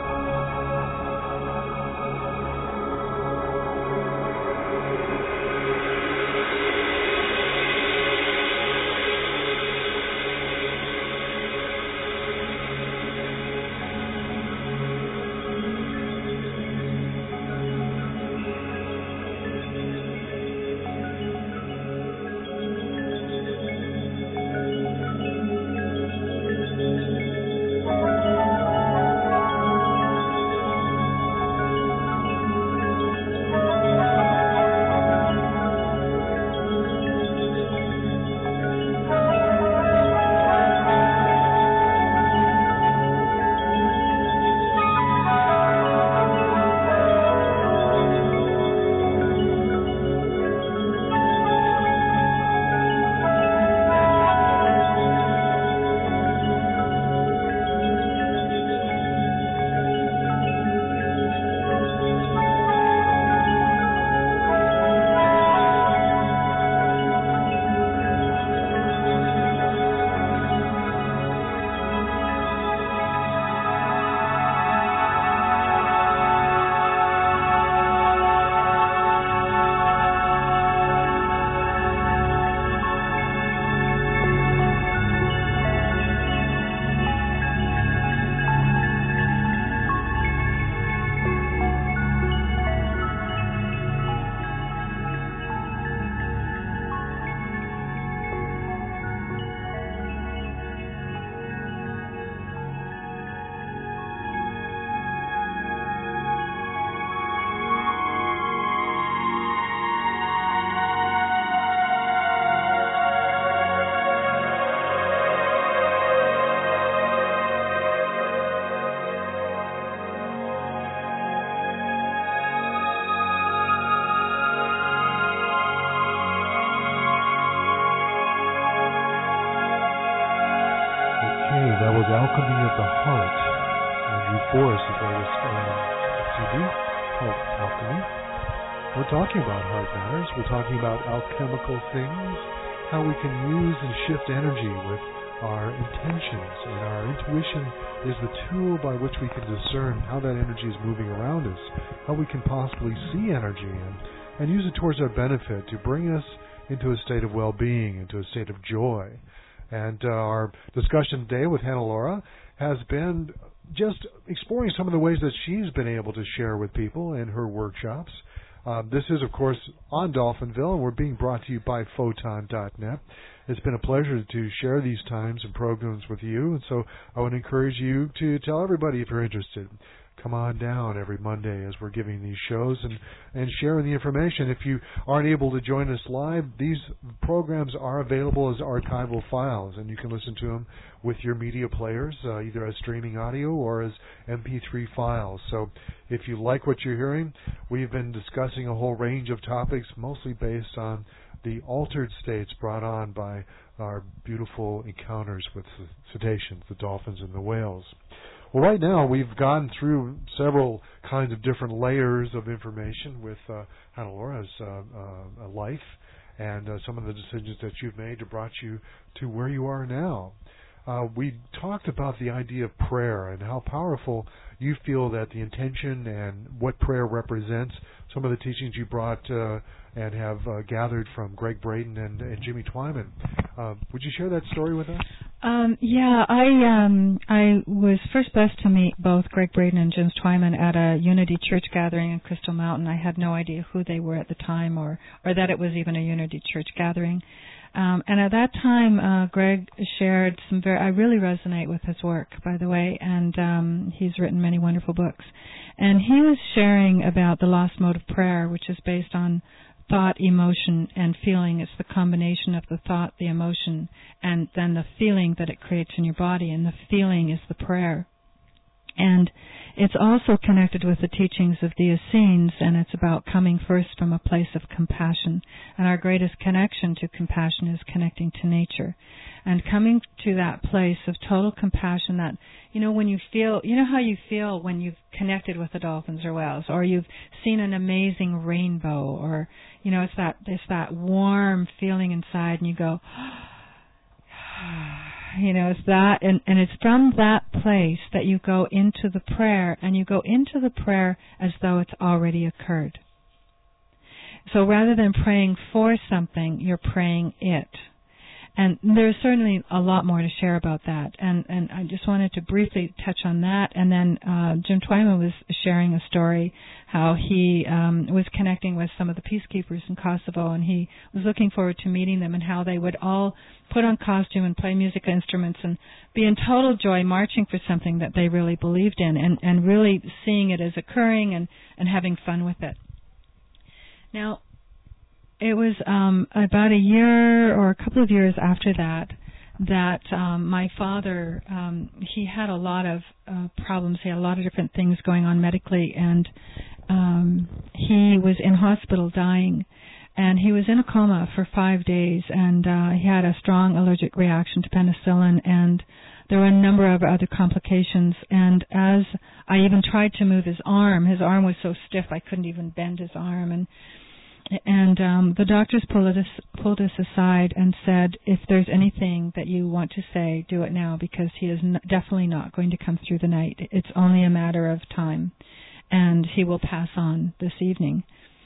A: We're talking about Heart Matters. We're talking about alchemical things, how we can use and shift energy with our intentions. And our intuition is the tool by which we can discern how that energy is moving around us, how we can possibly see energy and, and use it towards our benefit to bring us into a state of well-being, into a state of joy. And uh, our discussion today with Hannelore has been just exploring some of the ways that she's been able to share with people in her workshops. Uh, this is, of course, on Dolphinville, and we're being brought to you by Photon dot net. It's been a pleasure to share these times and programs with you, and so I would encourage you to tell everybody if you're interested. Come on down every Monday as we're giving these shows and, and sharing the information. If you aren't able to join us live, these programs are available as archival files, and you can listen to them with your media players, uh, either as streaming audio or as M P three files. So if you like what you're hearing, we've been discussing a whole range of topics, mostly based on the altered states brought on by our beautiful encounters with the cetaceans, the dolphins and the whales. Well, right now we've gone through several kinds of different layers of information with uh, Hannelore's uh, uh, life and uh, some of the decisions that you've made that brought you to where you are now. Uh, we talked about the idea of prayer and how powerful you feel that the intention and what prayer represents, some of the teachings you brought uh, and have uh, gathered from Gregg Braden and, and Jimmy Twyman. Uh, would you share that story with us?
B: Um, yeah, I um, I was first blessed to meet both Gregg Braden and Jim Twyman at a Unity Church gathering in Crystal Mountain. I had no idea who they were at the time or, or that it was even a Unity Church gathering. Um, and at that time, uh, Gregg shared some very, I really resonate with his work, by the way, and um, he's written many wonderful books. And he was sharing about the lost mode of prayer, which is based on thought, emotion, and feeling. It's the combination of the thought, the emotion, and then the feeling that it creates in your body, and the feeling is the prayer. And it's also connected with the teachings of the Essenes, and it's about coming first from a place of compassion. And our greatest connection to compassion is connecting to nature. And coming to that place of total compassion that, you know, when you feel, you know how you feel when you've connected with the dolphins or whales, or you've seen an amazing rainbow, or, you know, it's that, it's that warm feeling inside, and you go, you know, it's that, and, and it's from that place that you go into the prayer, and you go into the prayer as though it's already occurred. So rather than praying for something, you're praying it. And there's certainly a lot more to share about that. And, and I just wanted to briefly touch on that. And then uh, Jim Twyman was sharing a story how he um, was connecting with some of the peacekeepers in Kosovo, and he was looking forward to meeting them, and how they would all put on costume and play musical instruments and be in total joy marching for something that they really believed in, and, and really seeing it as occurring and, and having fun with it. Now, it was um, about a year or a couple of years after that that um, my father, um, he had a lot of uh, problems. He had a lot of different things going on medically, and um, he was in hospital dying. And he was in a coma for five days, and uh, he had a strong allergic reaction to penicillin, and there were a number of other complications. And as I even tried to move his arm, his arm was so stiff I couldn't even bend his arm. And And um, the doctors pulled us, pulled us aside and said, if there's anything that you want to say, do it now, because he is n- definitely not going to come through the night. It's only a matter of time, and he will pass on this evening.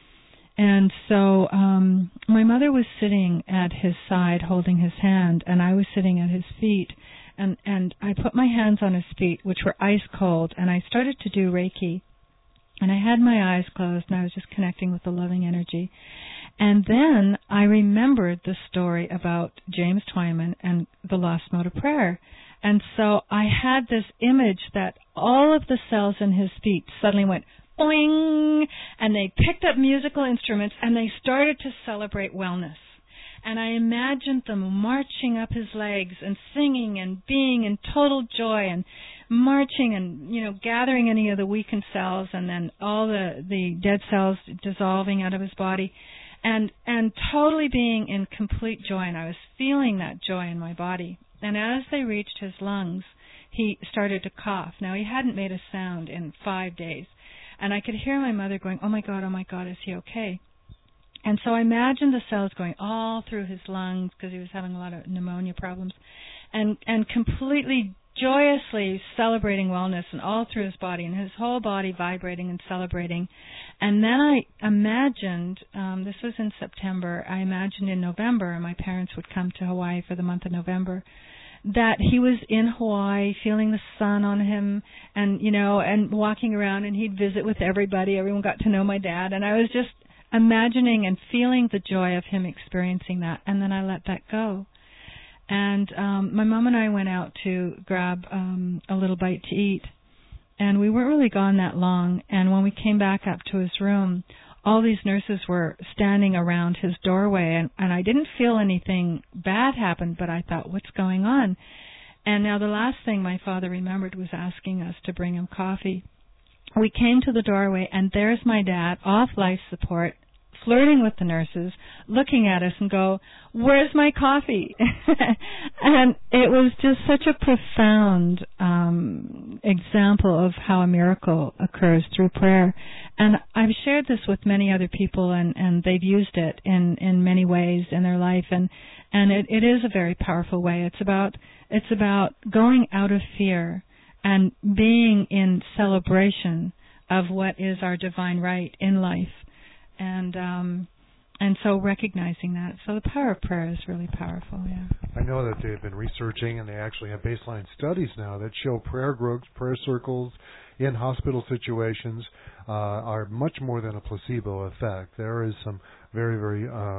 B: And so um, my mother was sitting at his side holding his hand, and I was sitting at his feet. And, and I put my hands on his feet, which were ice cold, and I started to do Reiki. And I had my eyes closed, and I was just connecting with the loving energy. And then I remembered the story about James Twyman and the lost mode of prayer. And so I had this image that all of the cells in his feet suddenly went boing, and they picked up musical instruments, and they started to celebrate wellness. And I imagined them marching up his legs and singing and being in total joy and marching and, you know, gathering any of the weakened cells, and then all the, the dead cells dissolving out of his body, and and totally being in complete joy. And I was feeling that joy in my body. And as they reached his lungs, he started to cough. Now, he hadn't made a sound in five days. And I could hear my mother going, oh, my God, oh, my God, is he okay? And so I imagined the cells going all through his lungs because he was having a lot of pneumonia problems, and and completely joyously celebrating wellness and all through his body and his whole body vibrating and celebrating. And then I imagined, um, this was in September, I imagined in November, and my parents would come to Hawaii for the month of November, that he was in Hawaii feeling the sun on him and, you know, and walking around, and he'd visit with everybody. Everyone got to know my dad, and I was just imagining and feeling the joy of him experiencing that, and then I let that go. And um, my mom and I went out to grab um, a little bite to eat, and we weren't really gone that long, and when we came back up to his room, all these nurses were standing around his doorway, and, and I didn't feel anything bad happen, but I thought, what's going on? And now the last thing my father remembered was asking us to bring him coffee. We came to the doorway, and there's my dad, off life support, flirting with the nurses, looking at us and go, where's my coffee? And it was just such a profound um, example of how a miracle occurs through prayer. And I've shared this with many other people, and, and they've used it in, in many ways in their life, and, and it, it is a very powerful way. It's about it's about going out of fear and being in celebration of what is our divine right in life. And um, and so recognizing that. So the power of prayer is really powerful, yeah.
A: I know that they've been researching, and they actually have baseline studies now that show prayer groups, prayer circles in hospital situations uh, are much more than a placebo effect. There is some very, very uh,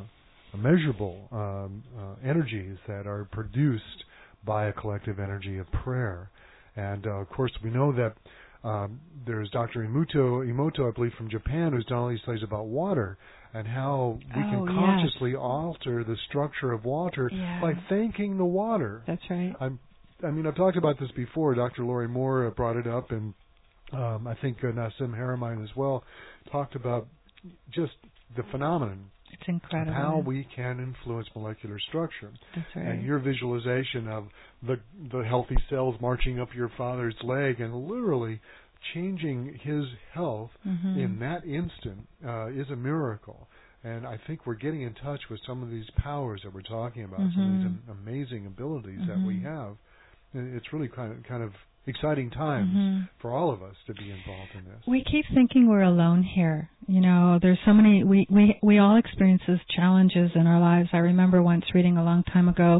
A: uh, measurable um, uh, energies that are produced by a collective energy of prayer. And, uh, of course, we know that Um, there's Doctor Emoto, Emoto, I believe, from Japan, who's done all these studies about water and how we
B: oh,
A: can
B: yes.
A: consciously alter the structure of water
B: yeah.
A: by thanking the water.
B: That's right.
A: I'm, I mean, I've talked about this before. Doctor Lori Moore brought it up, and um, I think uh, Nassim Haramein as well talked about just the phenomenon.
B: It's incredible.
A: Of how we can influence molecular structure.
B: That's right.
A: And your visualization of the the healthy cells marching up your father's leg and literally changing his health
B: mm-hmm.
A: in that instant uh, is a miracle. And I think we're getting in touch with some of these powers that we're talking about,
B: mm-hmm.
A: some of these am- amazing abilities
B: mm-hmm.
A: that we have. And it's really kind of kind of exciting times
B: mm-hmm.
A: for all of us to be involved in this.
B: We keep thinking we're alone here. You know, there's so many, we, we, we all experience these challenges in our lives. I remember once reading a long time ago,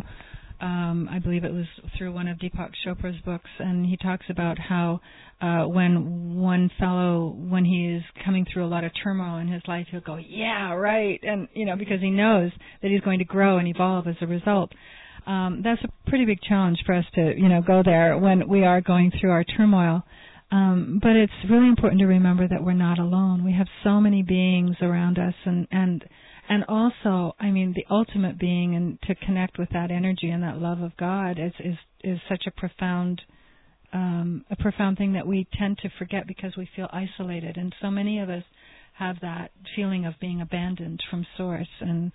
B: um, I believe it was through one of Deepak Chopra's books, and he talks about how uh, when one fellow, when he is coming through a lot of turmoil in his life, he'll go, yeah, right, and, you know, because he knows that he's going to grow and evolve as a result. Um, that's a pretty big challenge for us to, you know, go there when we are going through our turmoil. Um, but it's really important to remember that we're not alone. We have so many beings around us, and, and and also, I mean, the ultimate being, and to connect with that energy and that love of God is is, is such a profound um, a profound thing that we tend to forget because we feel isolated. And so many of us have that feeling of being abandoned from Source, and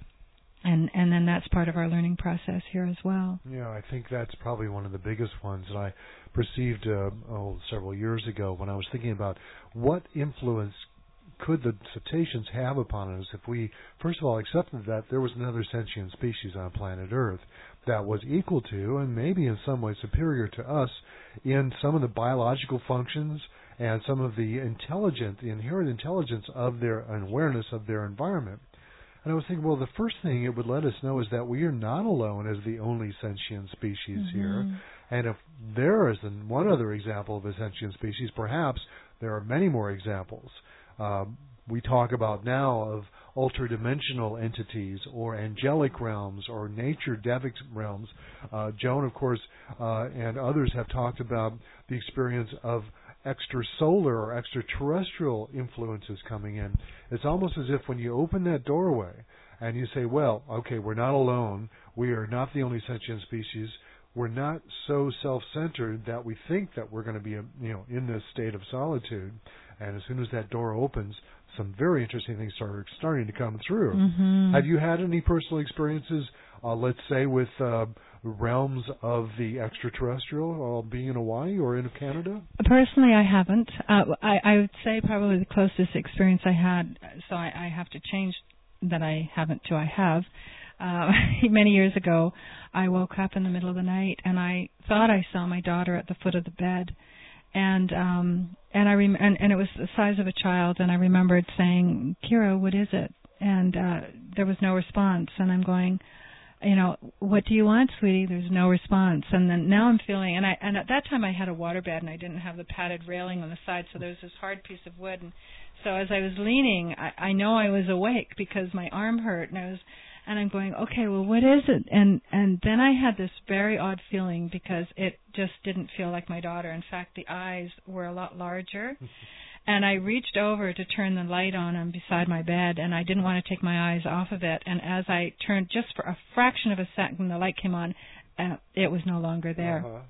B: And and then that's part of our learning process here as well.
A: Yeah, I think that's probably one of the biggest ones that I perceived uh, oh, several years ago when I was thinking about what influence could the cetaceans have upon us if we, first of all, accepted that there was another sentient species on planet Earth that was equal to and maybe in some way superior to us in some of the biological functions and some of the intelligent, the inherent intelligence of their and awareness of their environment. And I was thinking, well, the first thing it would let us know is that we are not alone as the only sentient species
B: mm-hmm.
A: here. And if there is one other example of a sentient species, perhaps there are many more examples. Um, we talk about now of ultra-dimensional entities or angelic realms or nature-devic realms. Uh, Joan, of course, uh, and others have talked about the experience of extrasolar or extraterrestrial influences coming in. It's almost as if when you open that doorway and you say, well, okay, we're not alone, we are not the only sentient species, we're not so self-centered that we think that we're going to be, you know, in this state of solitude. And as soon as that door opens, some very interesting things are starting to come through.
B: Mm-hmm.
A: Have you had any personal experiences, uh, let's say, with uh, realms of the extraterrestrial, uh, being in Hawaii or in Canada?
B: Personally, I haven't. Uh, I, I would say probably the closest experience I had, so I, I have to change that I haven't to I have. Uh, many years ago, I woke up in the middle of the night and I thought I saw my daughter at the foot of the bed, and um, and I rem- and, and it was the size of a child, and I remembered saying, "Kira, what is it?" And uh, there was no response, and I'm going, you know, "What do you want, sweetie?" There's no response, and then now I'm feeling, and I and at that time I had a waterbed and I didn't have the padded railing on the side, so there was this hard piece of wood, and so as I was leaning, I, I know I was awake because my arm hurt, and I was. And I'm going, okay, well, what is it? And and then I had this very odd feeling because it just didn't feel like my daughter. In fact, the eyes were a lot larger. And I reached over to turn the light on on beside my bed, and I didn't want to take my eyes off of it. And as I turned just for a fraction of a second, the light came on, uh, it was no longer there. Uh-huh.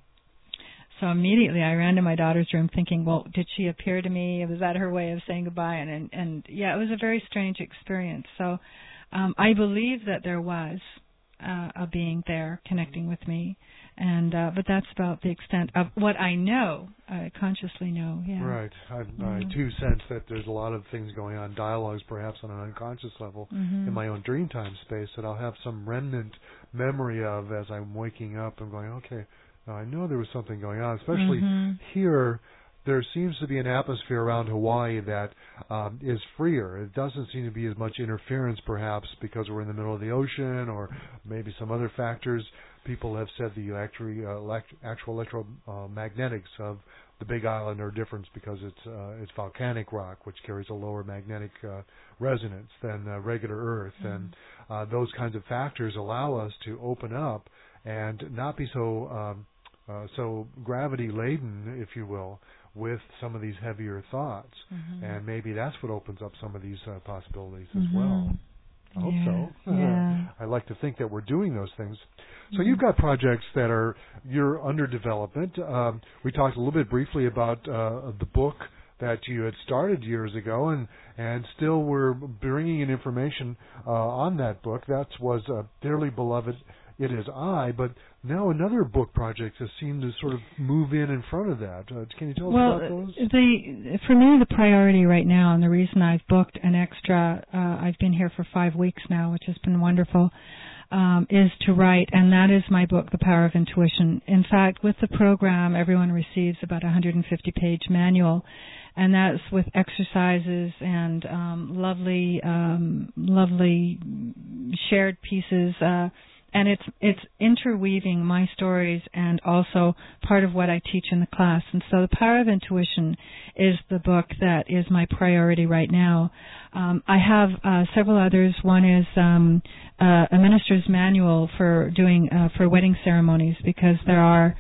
B: So immediately I ran to my daughter's room thinking, well, did she appear to me? Was that her way of saying goodbye? And, and, and yeah, it was a very strange experience. So Um, I believe that there was uh, a being there connecting with me, and uh, but that's about the extent of what I know, I consciously know. Yeah.
A: Right. I, mm-hmm. I too sense that there's a lot of things going on, dialogues perhaps on an unconscious level mm-hmm. in my own dreamtime space that I'll have some remnant memory of as I'm waking up and going, okay, now I know there was something going on, especially mm-hmm. here. There seems to be an atmosphere around Hawaii that um, is freer. It doesn't seem to be as much interference, perhaps, because we're in the middle of the ocean or maybe some other factors. People have said the actually, uh, elect- actual electromagnetics of the Big Island are different because it's uh, it's volcanic rock, which carries a lower magnetic uh, resonance than uh, regular Earth. Mm-hmm. And uh, those kinds of factors allow us to open up and not be so um, uh, so gravity-laden, if you will, with some of these heavier thoughts. Mm-hmm. And maybe that's what opens up some of these uh, possibilities as mm-hmm. well. I hope
B: yeah.
A: so.
B: Yeah.
A: I like to think that we're doing those things. So mm-hmm. you've got projects that are, you're under development. Um, we talked a little bit briefly about uh, the book that you had started years ago, and, and still we're bringing in information uh, on that book. That was uh, Dearly Beloved, It Is I, but now another book project has seemed to sort of move in in front of that. Uh, can you tell us
B: well,
A: about those?
B: The, for me, the priority right now, and the reason I've booked an extra, uh, I've been here for five weeks now, which has been wonderful, um, is to write, and that is my book, The Power of Intuition. In fact, with the program, everyone receives about a one hundred fifty page manual, and that's with exercises and um, lovely, um, lovely shared pieces, uh, and it's it's interweaving my stories and also part of what I teach in the class. And so The Power of Intuition is the book that is my priority right now. Um, I have uh, several others. One is um, uh, a minister's manual for doing uh, for wedding ceremonies, because there are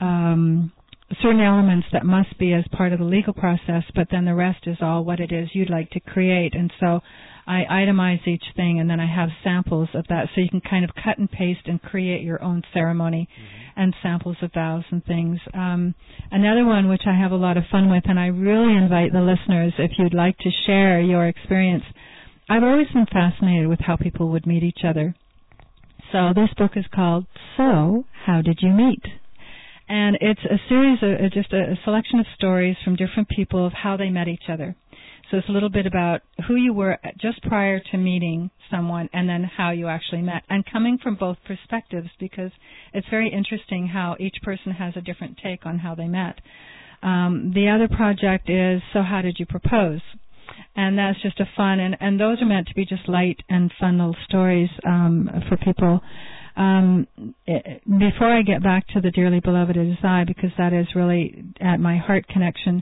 B: um, certain elements that must be as part of the legal process, but then the rest is all what it is you'd like to create. And so I itemize each thing, and then I have samples of that, so you can kind of cut and paste and create your own ceremony mm-hmm. and samples of vows and things. Um, another one which I have a lot of fun with, and I really invite the listeners, if you'd like to share your experience. I've always been fascinated with how people would meet each other. So this book is called So, How Did You Meet? And it's a series of, just a, a selection of stories from different people of how they met each other. So it's a little bit about who you were just prior to meeting someone and then how you actually met, and coming from both perspectives, because it's very interesting how each person has a different take on how they met. Um, the other project is So How Did You Propose? And that's just a fun, and, and those are meant to be just light and fun little stories um, for people. Um, it, before I get back to the Dearly Beloved It Is I, because that is really at my heart connection,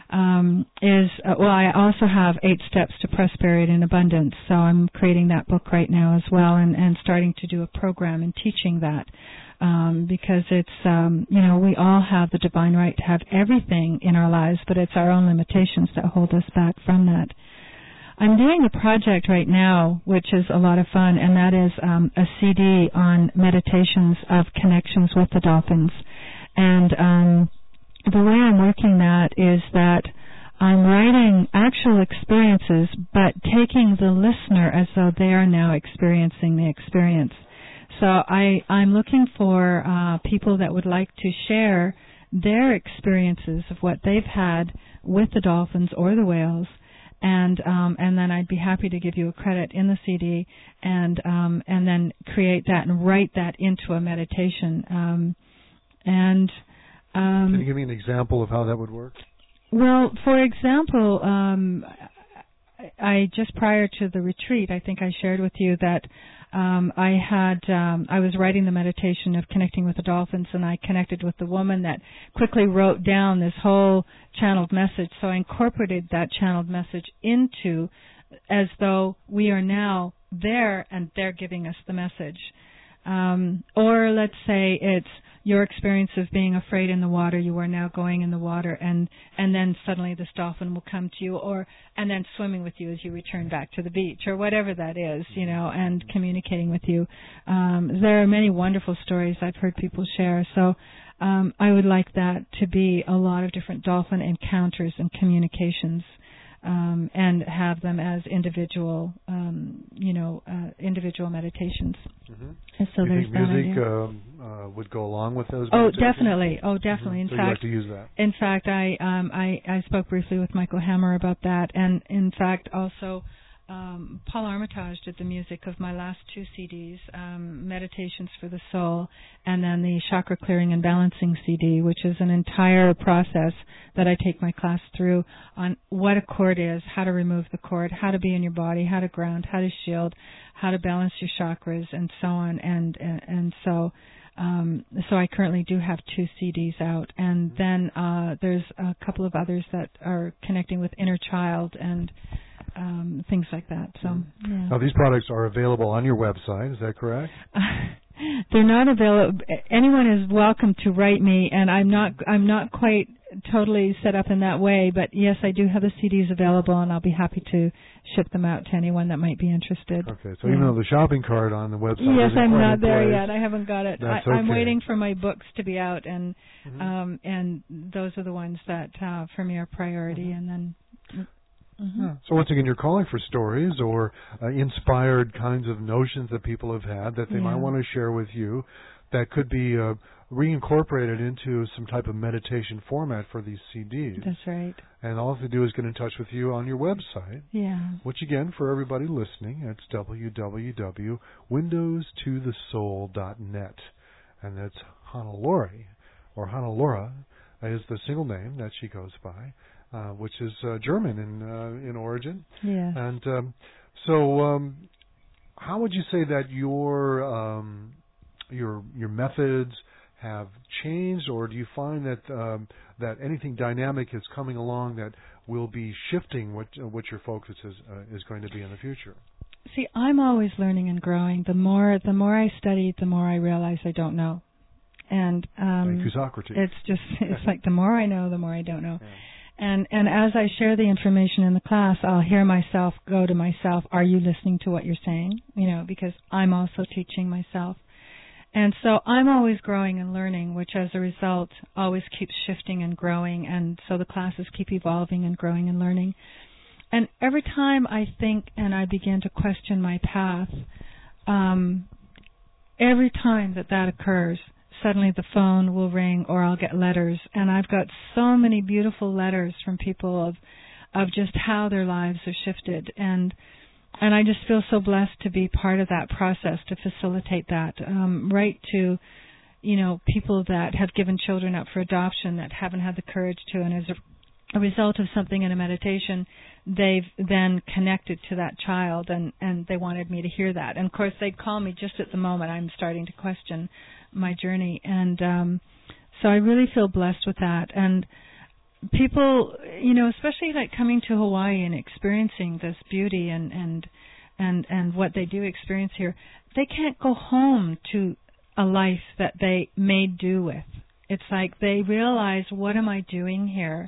B: um, is, uh, well, I also have Eight Steps to Prosperity and Abundance, so I'm creating that book right now as well, and, and starting to do a program and teaching that, um, because it's, um, you know, we all have the divine right to have everything in our lives, but it's our own limitations that hold us back from that. I'm doing a project right now, which is a lot of fun, and that is um, a C D on meditations of connections with the dolphins. And um, the way I'm working that is that I'm writing actual experiences, but taking the listener as though they are now experiencing the experience. So I, I'm looking for uh, people that would like to share their experiences of what they've had with the dolphins or the whales, and um, and then I'd be happy to give you a credit in the C D, and um, and then create that and write that into a meditation. Um, and um,
A: Can you give me an example of how that would work?
B: Well, for example, um, I just prior to the retreat, I think I shared with you that um, I had um, I was writing the meditation of connecting with the dolphins, and I connected with the woman that quickly wrote down this whole channeled message. So I incorporated that channeled message into as though we are now there and they're giving us the message. Um, or let's say it's your experience of being afraid in the water, you are now going in the water, and, and then suddenly this dolphin will come to you, or and then swimming with you as you return back to the beach, or whatever that is, you know, and communicating with you. Um, there are many wonderful stories I've heard people share, so um, I would like that to be a lot of different dolphin encounters and communications. Um, and have them as individual, um, you know, uh, individual meditations.
A: Mm-hmm.
B: And so
A: Do you
B: there's
A: think
B: that
A: music
B: idea.
A: um, uh, would go along with those?
B: Oh,
A: meditations?
B: definitely. Oh, definitely.
A: Mm-hmm.
B: In
A: so
B: fact,
A: you like to use that.
B: In fact, I, um, I I spoke briefly with Michael Hammer about that, and in fact, also um, Paul Armitage did the music of my last two C Ds, um, Meditations for the Soul, and then the Chakra Clearing and Balancing C D, which is an entire process that I take my class through on what a cord is, how to remove the cord, how to be in your body, how to ground, how to shield, how to balance your chakras, and so on. And and, and so um, so I currently do have two C Ds out, and then uh, there's a couple of others that are connecting with inner child and um, things like that. So yeah.
A: Now, these products are available on your website. Is that correct?
B: They're not available. Anyone is welcome to write me, and I'm not. I'm not quite totally set up in that way. But yes, I do have the C Ds available, and I'll be happy to ship them out to anyone that might be interested.
A: Okay, so
B: yeah.
A: even though the shopping cart on the website
B: yes,
A: isn't
B: I'm
A: quite
B: not
A: in
B: there
A: place,
B: yet. I haven't got it.
A: That's
B: I, I'm
A: okay.
B: waiting for my books to be out, and
A: mm-hmm.
B: um, and those are the ones that uh, for me are priority,
A: mm-hmm.
B: and then. Mm-hmm.
A: Yeah. So once again, you're calling for stories or uh, inspired kinds of notions that people have had that they
B: yeah.
A: might want to share with you that could be uh, reincorporated into some type of meditation format for these C Ds.
B: That's right.
A: And all they have to do is get in touch with you on your website.
B: Yeah.
A: Which again, for everybody listening, it's w w w dot windows to the soul dot net. And that's Hannelore, or Hannelore is the single name that she goes by. Uh, which is uh, German in uh, in origin.
B: Yeah.
A: And um, so, um, how would you say that your um, your your methods have changed, or do you find that um, that anything dynamic is coming along that will be shifting what uh, what your focus is uh, is going to be in the future?
B: See, I'm always learning and growing. The more the more I study, the more I realize I don't know. And um,
A: Thank you, Socrates.
B: It's just it's like the more I know, the more I don't know.
A: Yeah.
B: And and as I share the information in the class, I'll hear myself go to myself, are you listening to what you're saying? You know, because I'm also teaching myself. And so I'm always growing and learning, which as a result always keeps shifting and growing. And so the classes keep evolving and growing and learning. And every time I think and I begin to question my path, um, every time that that occurs, suddenly the phone will ring or I'll get letters. And I've got so many beautiful letters from people of of just how their lives are shifted. And and I just feel so blessed to be part of that process, to facilitate that, um, right to, you know, people that have given children up for adoption that haven't had the courage to, and as a, a result of something in a meditation, they've then connected to that child, and, and they wanted me to hear that. And, of course, they'd call me just at the moment I'm starting to question my journey. And um, so I really feel blessed with that. And people, you know, especially like coming to Hawaii and experiencing this beauty and, and, and, and what they do experience here, they can't go home to a life that they made do with. It's like they realize, what am I doing here?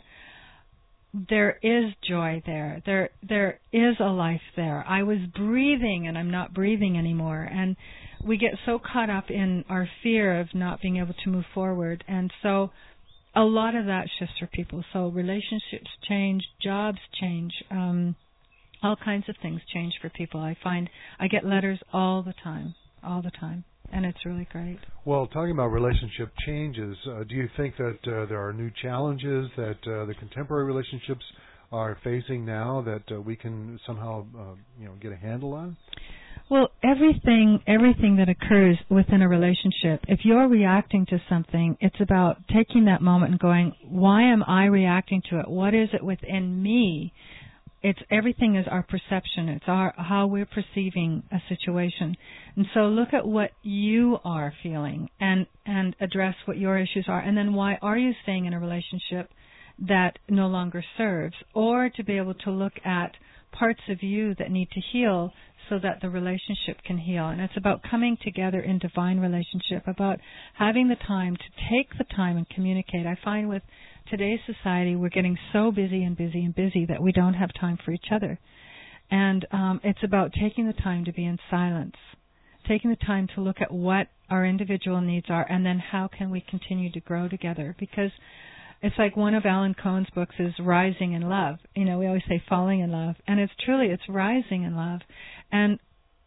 B: There is joy there. There there is a life there. I was breathing and I'm not breathing anymore. And we get so caught up in our fear of not being able to move forward. And so a lot of that shifts for people. So relationships change, jobs change, um, all kinds of things change for people. I find I get letters all the time, all the time. and it's really great.
A: Well, talking about relationship changes, uh, do you think that uh, there are new challenges that uh, the contemporary relationships are facing now that uh, we can somehow, uh, you know, get a handle on?
B: Well, everything everything that occurs within a relationship, if you're reacting to something, it's about taking that moment and going, why am I reacting to it? What is it within me? It's everything is our perception. It's our how we're perceiving a situation. And so look at what you are feeling and, and address what your issues are. And then why are you staying in a relationship that no longer serves? Or to be able to look at parts of you that need to heal so that the relationship can heal. And it's about coming together in divine relationship, about having the time to take the time and communicate. I find with today's society, we're getting so busy and busy and busy that we don't have time for each other. And um, it's about taking the time to be in silence, taking the time to look at what our individual needs are, and then how can we continue to grow together. Because it's like one of Alan Cohen's books is Rising in Love. You know, we always say falling in love. And it's truly, it's rising in love. And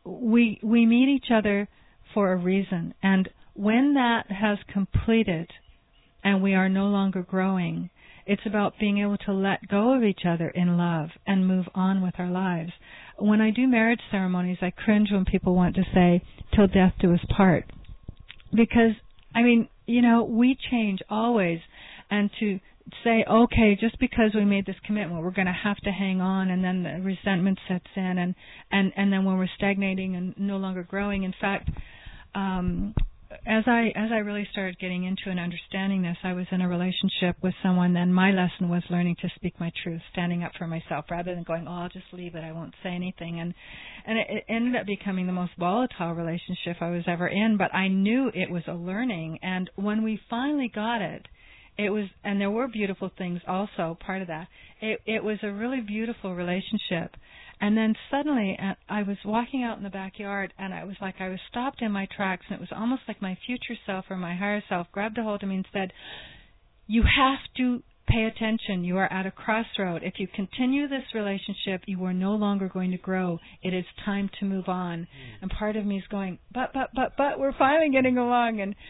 B: we we meet each other for a reason. And when that has completed and we are no longer growing, it's about being able to let go of each other in love and move on with our lives. When I do marriage ceremonies, I cringe when people want to say, till death do us part. Because, I mean, you know, we change always. And to say, okay, just because we made this commitment, we're going to have to hang on, and then the resentment sets in, and, and, and then when we're stagnating and no longer growing. In fact, um, as I as I really started getting into and understanding this, I was in a relationship with someone, and my lesson was learning to speak my truth, standing up for myself, rather than going, oh, I'll just leave it, I won't say anything. And and it, it ended up becoming the most volatile relationship I was ever in, but I knew it was a learning. And when we finally got it, It was, and there were beautiful things also, part of that. It, it was a really beautiful relationship. And then suddenly I was walking out in the backyard, and I was like, I was stopped in my tracks, and it was almost like my future self or my higher self grabbed a hold of me and said, you have to pay attention. You are at a crossroad. If you continue this relationship, you are no longer going to grow. It is time to move on. Mm. And part of me is going, but, but, but, but, we're finally getting along. And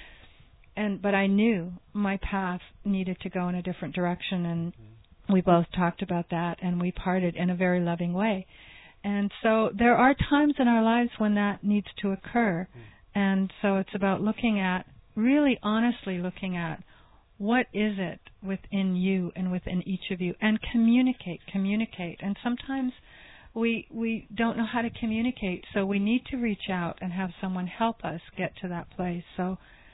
B: And but I knew my path needed to go in a different direction, and we both talked about that, and we parted in a very loving way. And so there are times in our lives when that needs to occur. And so it's about looking at, really honestly looking at, what is it within you and within each of you, and communicate, communicate. And sometimes we we don't know how to communicate, so we need to reach out and have someone help us get to that place. So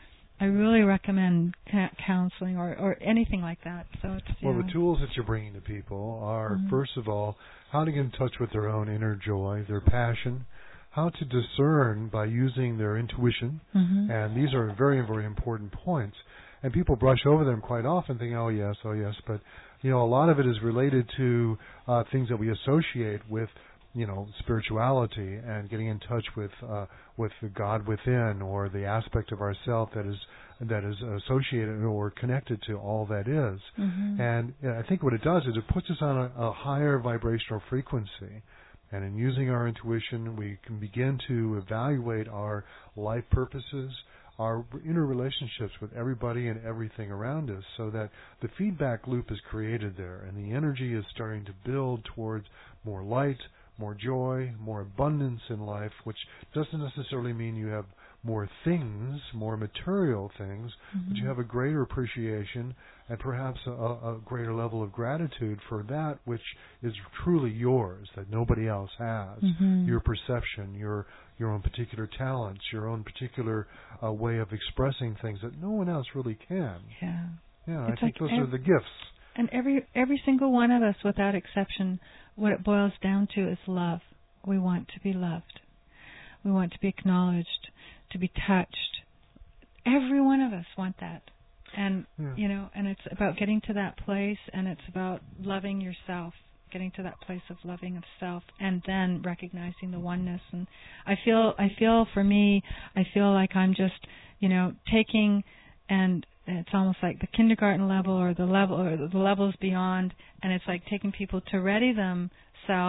B: I really recommend counseling or, or anything like that. So it's,
A: well,
B: know.
A: the tools that you're bringing to people are, mm-hmm. first of all, how to get in touch with their own inner joy, their passion, how to discern by using their intuition. Mm-hmm. And these are very, very important points. And people brush over them quite often, thinking, oh, yes, oh, yes. But, you know, a lot of it is related to uh, things that we associate with, you know, spirituality and getting in touch with uh, with the God within, or the aspect of ourself that is that is associated or connected to all that is. Mm-hmm. And yeah, I think what it does is it puts us on a, a higher vibrational frequency. And in using our intuition, we can begin to evaluate our life purposes, our inner relationships with everybody and everything around us, so that the feedback loop is created there, and the energy is starting to build towards more light, more joy, more abundance in life, which doesn't necessarily mean you have more things, more material things, mm-hmm. but you have a greater appreciation and perhaps a, a greater level of gratitude for that which is truly yours, that nobody else has. Mm-hmm. Your perception, your your own particular talents, your own particular uh, way of expressing things that no one else really can.
B: Yeah.
A: Yeah,
B: it's
A: I think
B: like
A: those
B: every,
A: are the gifts.
B: And every every single one of us, without exception, what it boils down to is love. We want to be loved. We want to be acknowledged, to be touched. Every one of us want that. And, yeah. you know, and it's about getting to that place, and it's about loving yourself, getting to that place of loving of self, and then recognizing the oneness. And I feel, I feel for me, I feel like I'm just, you know, taking, and it's almost like the kindergarten level or the level or the levels beyond, and it's like taking people to ready themselves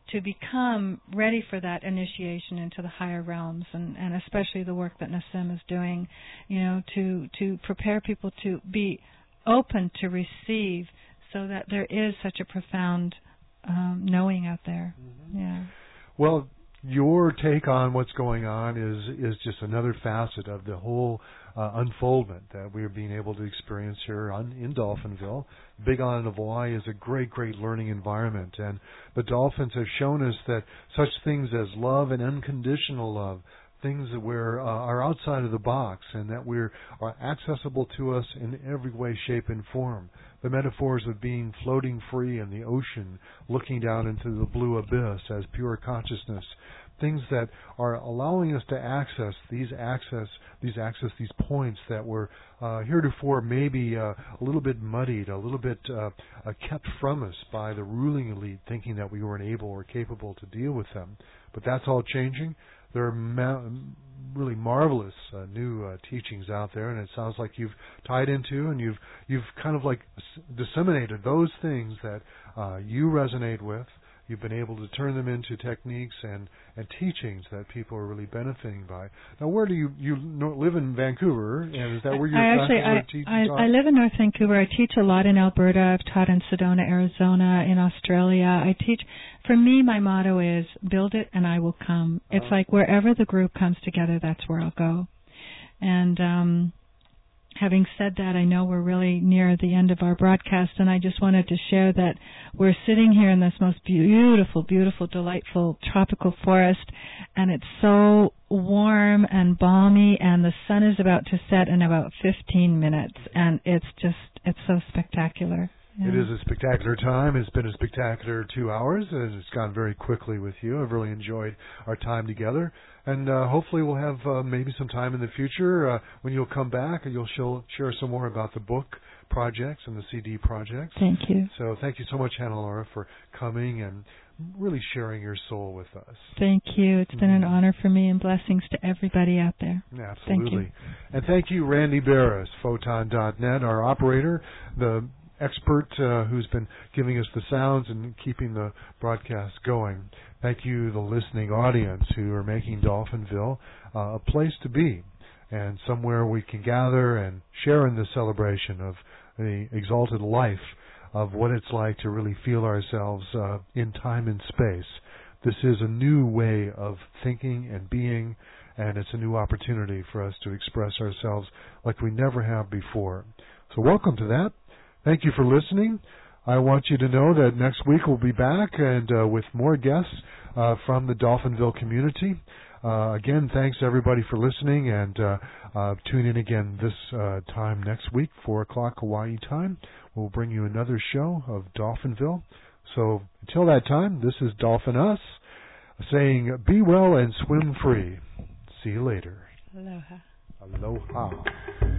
B: to become ready for that initiation into the higher realms, and, and especially the work that Nassim is doing, you know, to, to prepare people to be open to receive, so that there is such a profound um, knowing out there. Mm-hmm. Yeah.
A: Well, your take on what's going on is is just another facet of the whole uh, unfoldment that we're being able to experience here on, in Dolphinville. Big Island of Hawaii is a great, great learning environment, and the dolphins have shown us that such things as love and unconditional love, things that we're, uh, are outside of the box and that we're are accessible to us in every way, shape, and form. The metaphors of being floating free in the ocean, looking down into the blue abyss as pure consciousness, things that are allowing us to access these access these access these points that were uh, heretofore maybe uh, a little bit muddied, a little bit uh, uh, kept from us by the ruling elite, thinking that we weren't able or capable to deal with them. But that's all changing. There are ma- really marvelous uh, new uh, teachings out there, and it sounds like you've tied into and you've you've kind of like disseminated those things that uh, you resonate with. You've been able to turn them into techniques and, and teachings that people are really benefiting by. Now, where do you you live in Vancouver? And is that where you're
B: I actually I,
A: teach,
B: I, I live in North Vancouver. I teach a lot in Alberta. I've taught in Sedona, Arizona, in Australia. I teach. For me, my motto is build it and I will come. Uh-huh. It's like wherever the group comes together, that's where I'll go. And um, having said that, I know we're really near the end of our broadcast, and I just wanted to share that we're sitting here in this most beautiful, beautiful, delightful tropical forest, and it's so warm and balmy, and the sun is about to set in about fifteen minutes, and it's just, it's so spectacular. Yeah.
A: It is a spectacular time. It's been a spectacular two hours, and it's gone very quickly with you. I've really enjoyed our time together, and uh, hopefully we'll have uh, maybe some time in the future uh, when you'll come back and you'll show, share some more about the book projects and the C D projects.
B: Thank you.
A: So thank you so much, Hannelore, for coming and really sharing your soul with us.
B: Thank you. It's been mm-hmm. an honor for me, and blessings to everybody out there.
A: Absolutely.
B: Thank you.
A: And thank you, Randy Barris, Photon dot net, our operator, the expert uh, who's been giving us the sounds and keeping the broadcast going. Thank you, the listening audience, who are making Dolphinville uh, a place to be and somewhere we can gather and share in the celebration of the exalted life of what it's like to really feel ourselves uh, in time and space. This is a new way of thinking and being, and it's a new opportunity for us to express ourselves like we never have before. So welcome to that. Thank you for listening. I want you to know that next week we'll be back and uh, with more guests uh, from the Dolphinville community. Uh, again, thanks everybody for listening, and uh, uh, tune in again this uh, time next week, four o'clock Hawaii time. We'll bring you another show of Dolphinville. So until that time, this is Dolphin Us saying be well and swim free. See you later.
B: Aloha.
A: Aloha.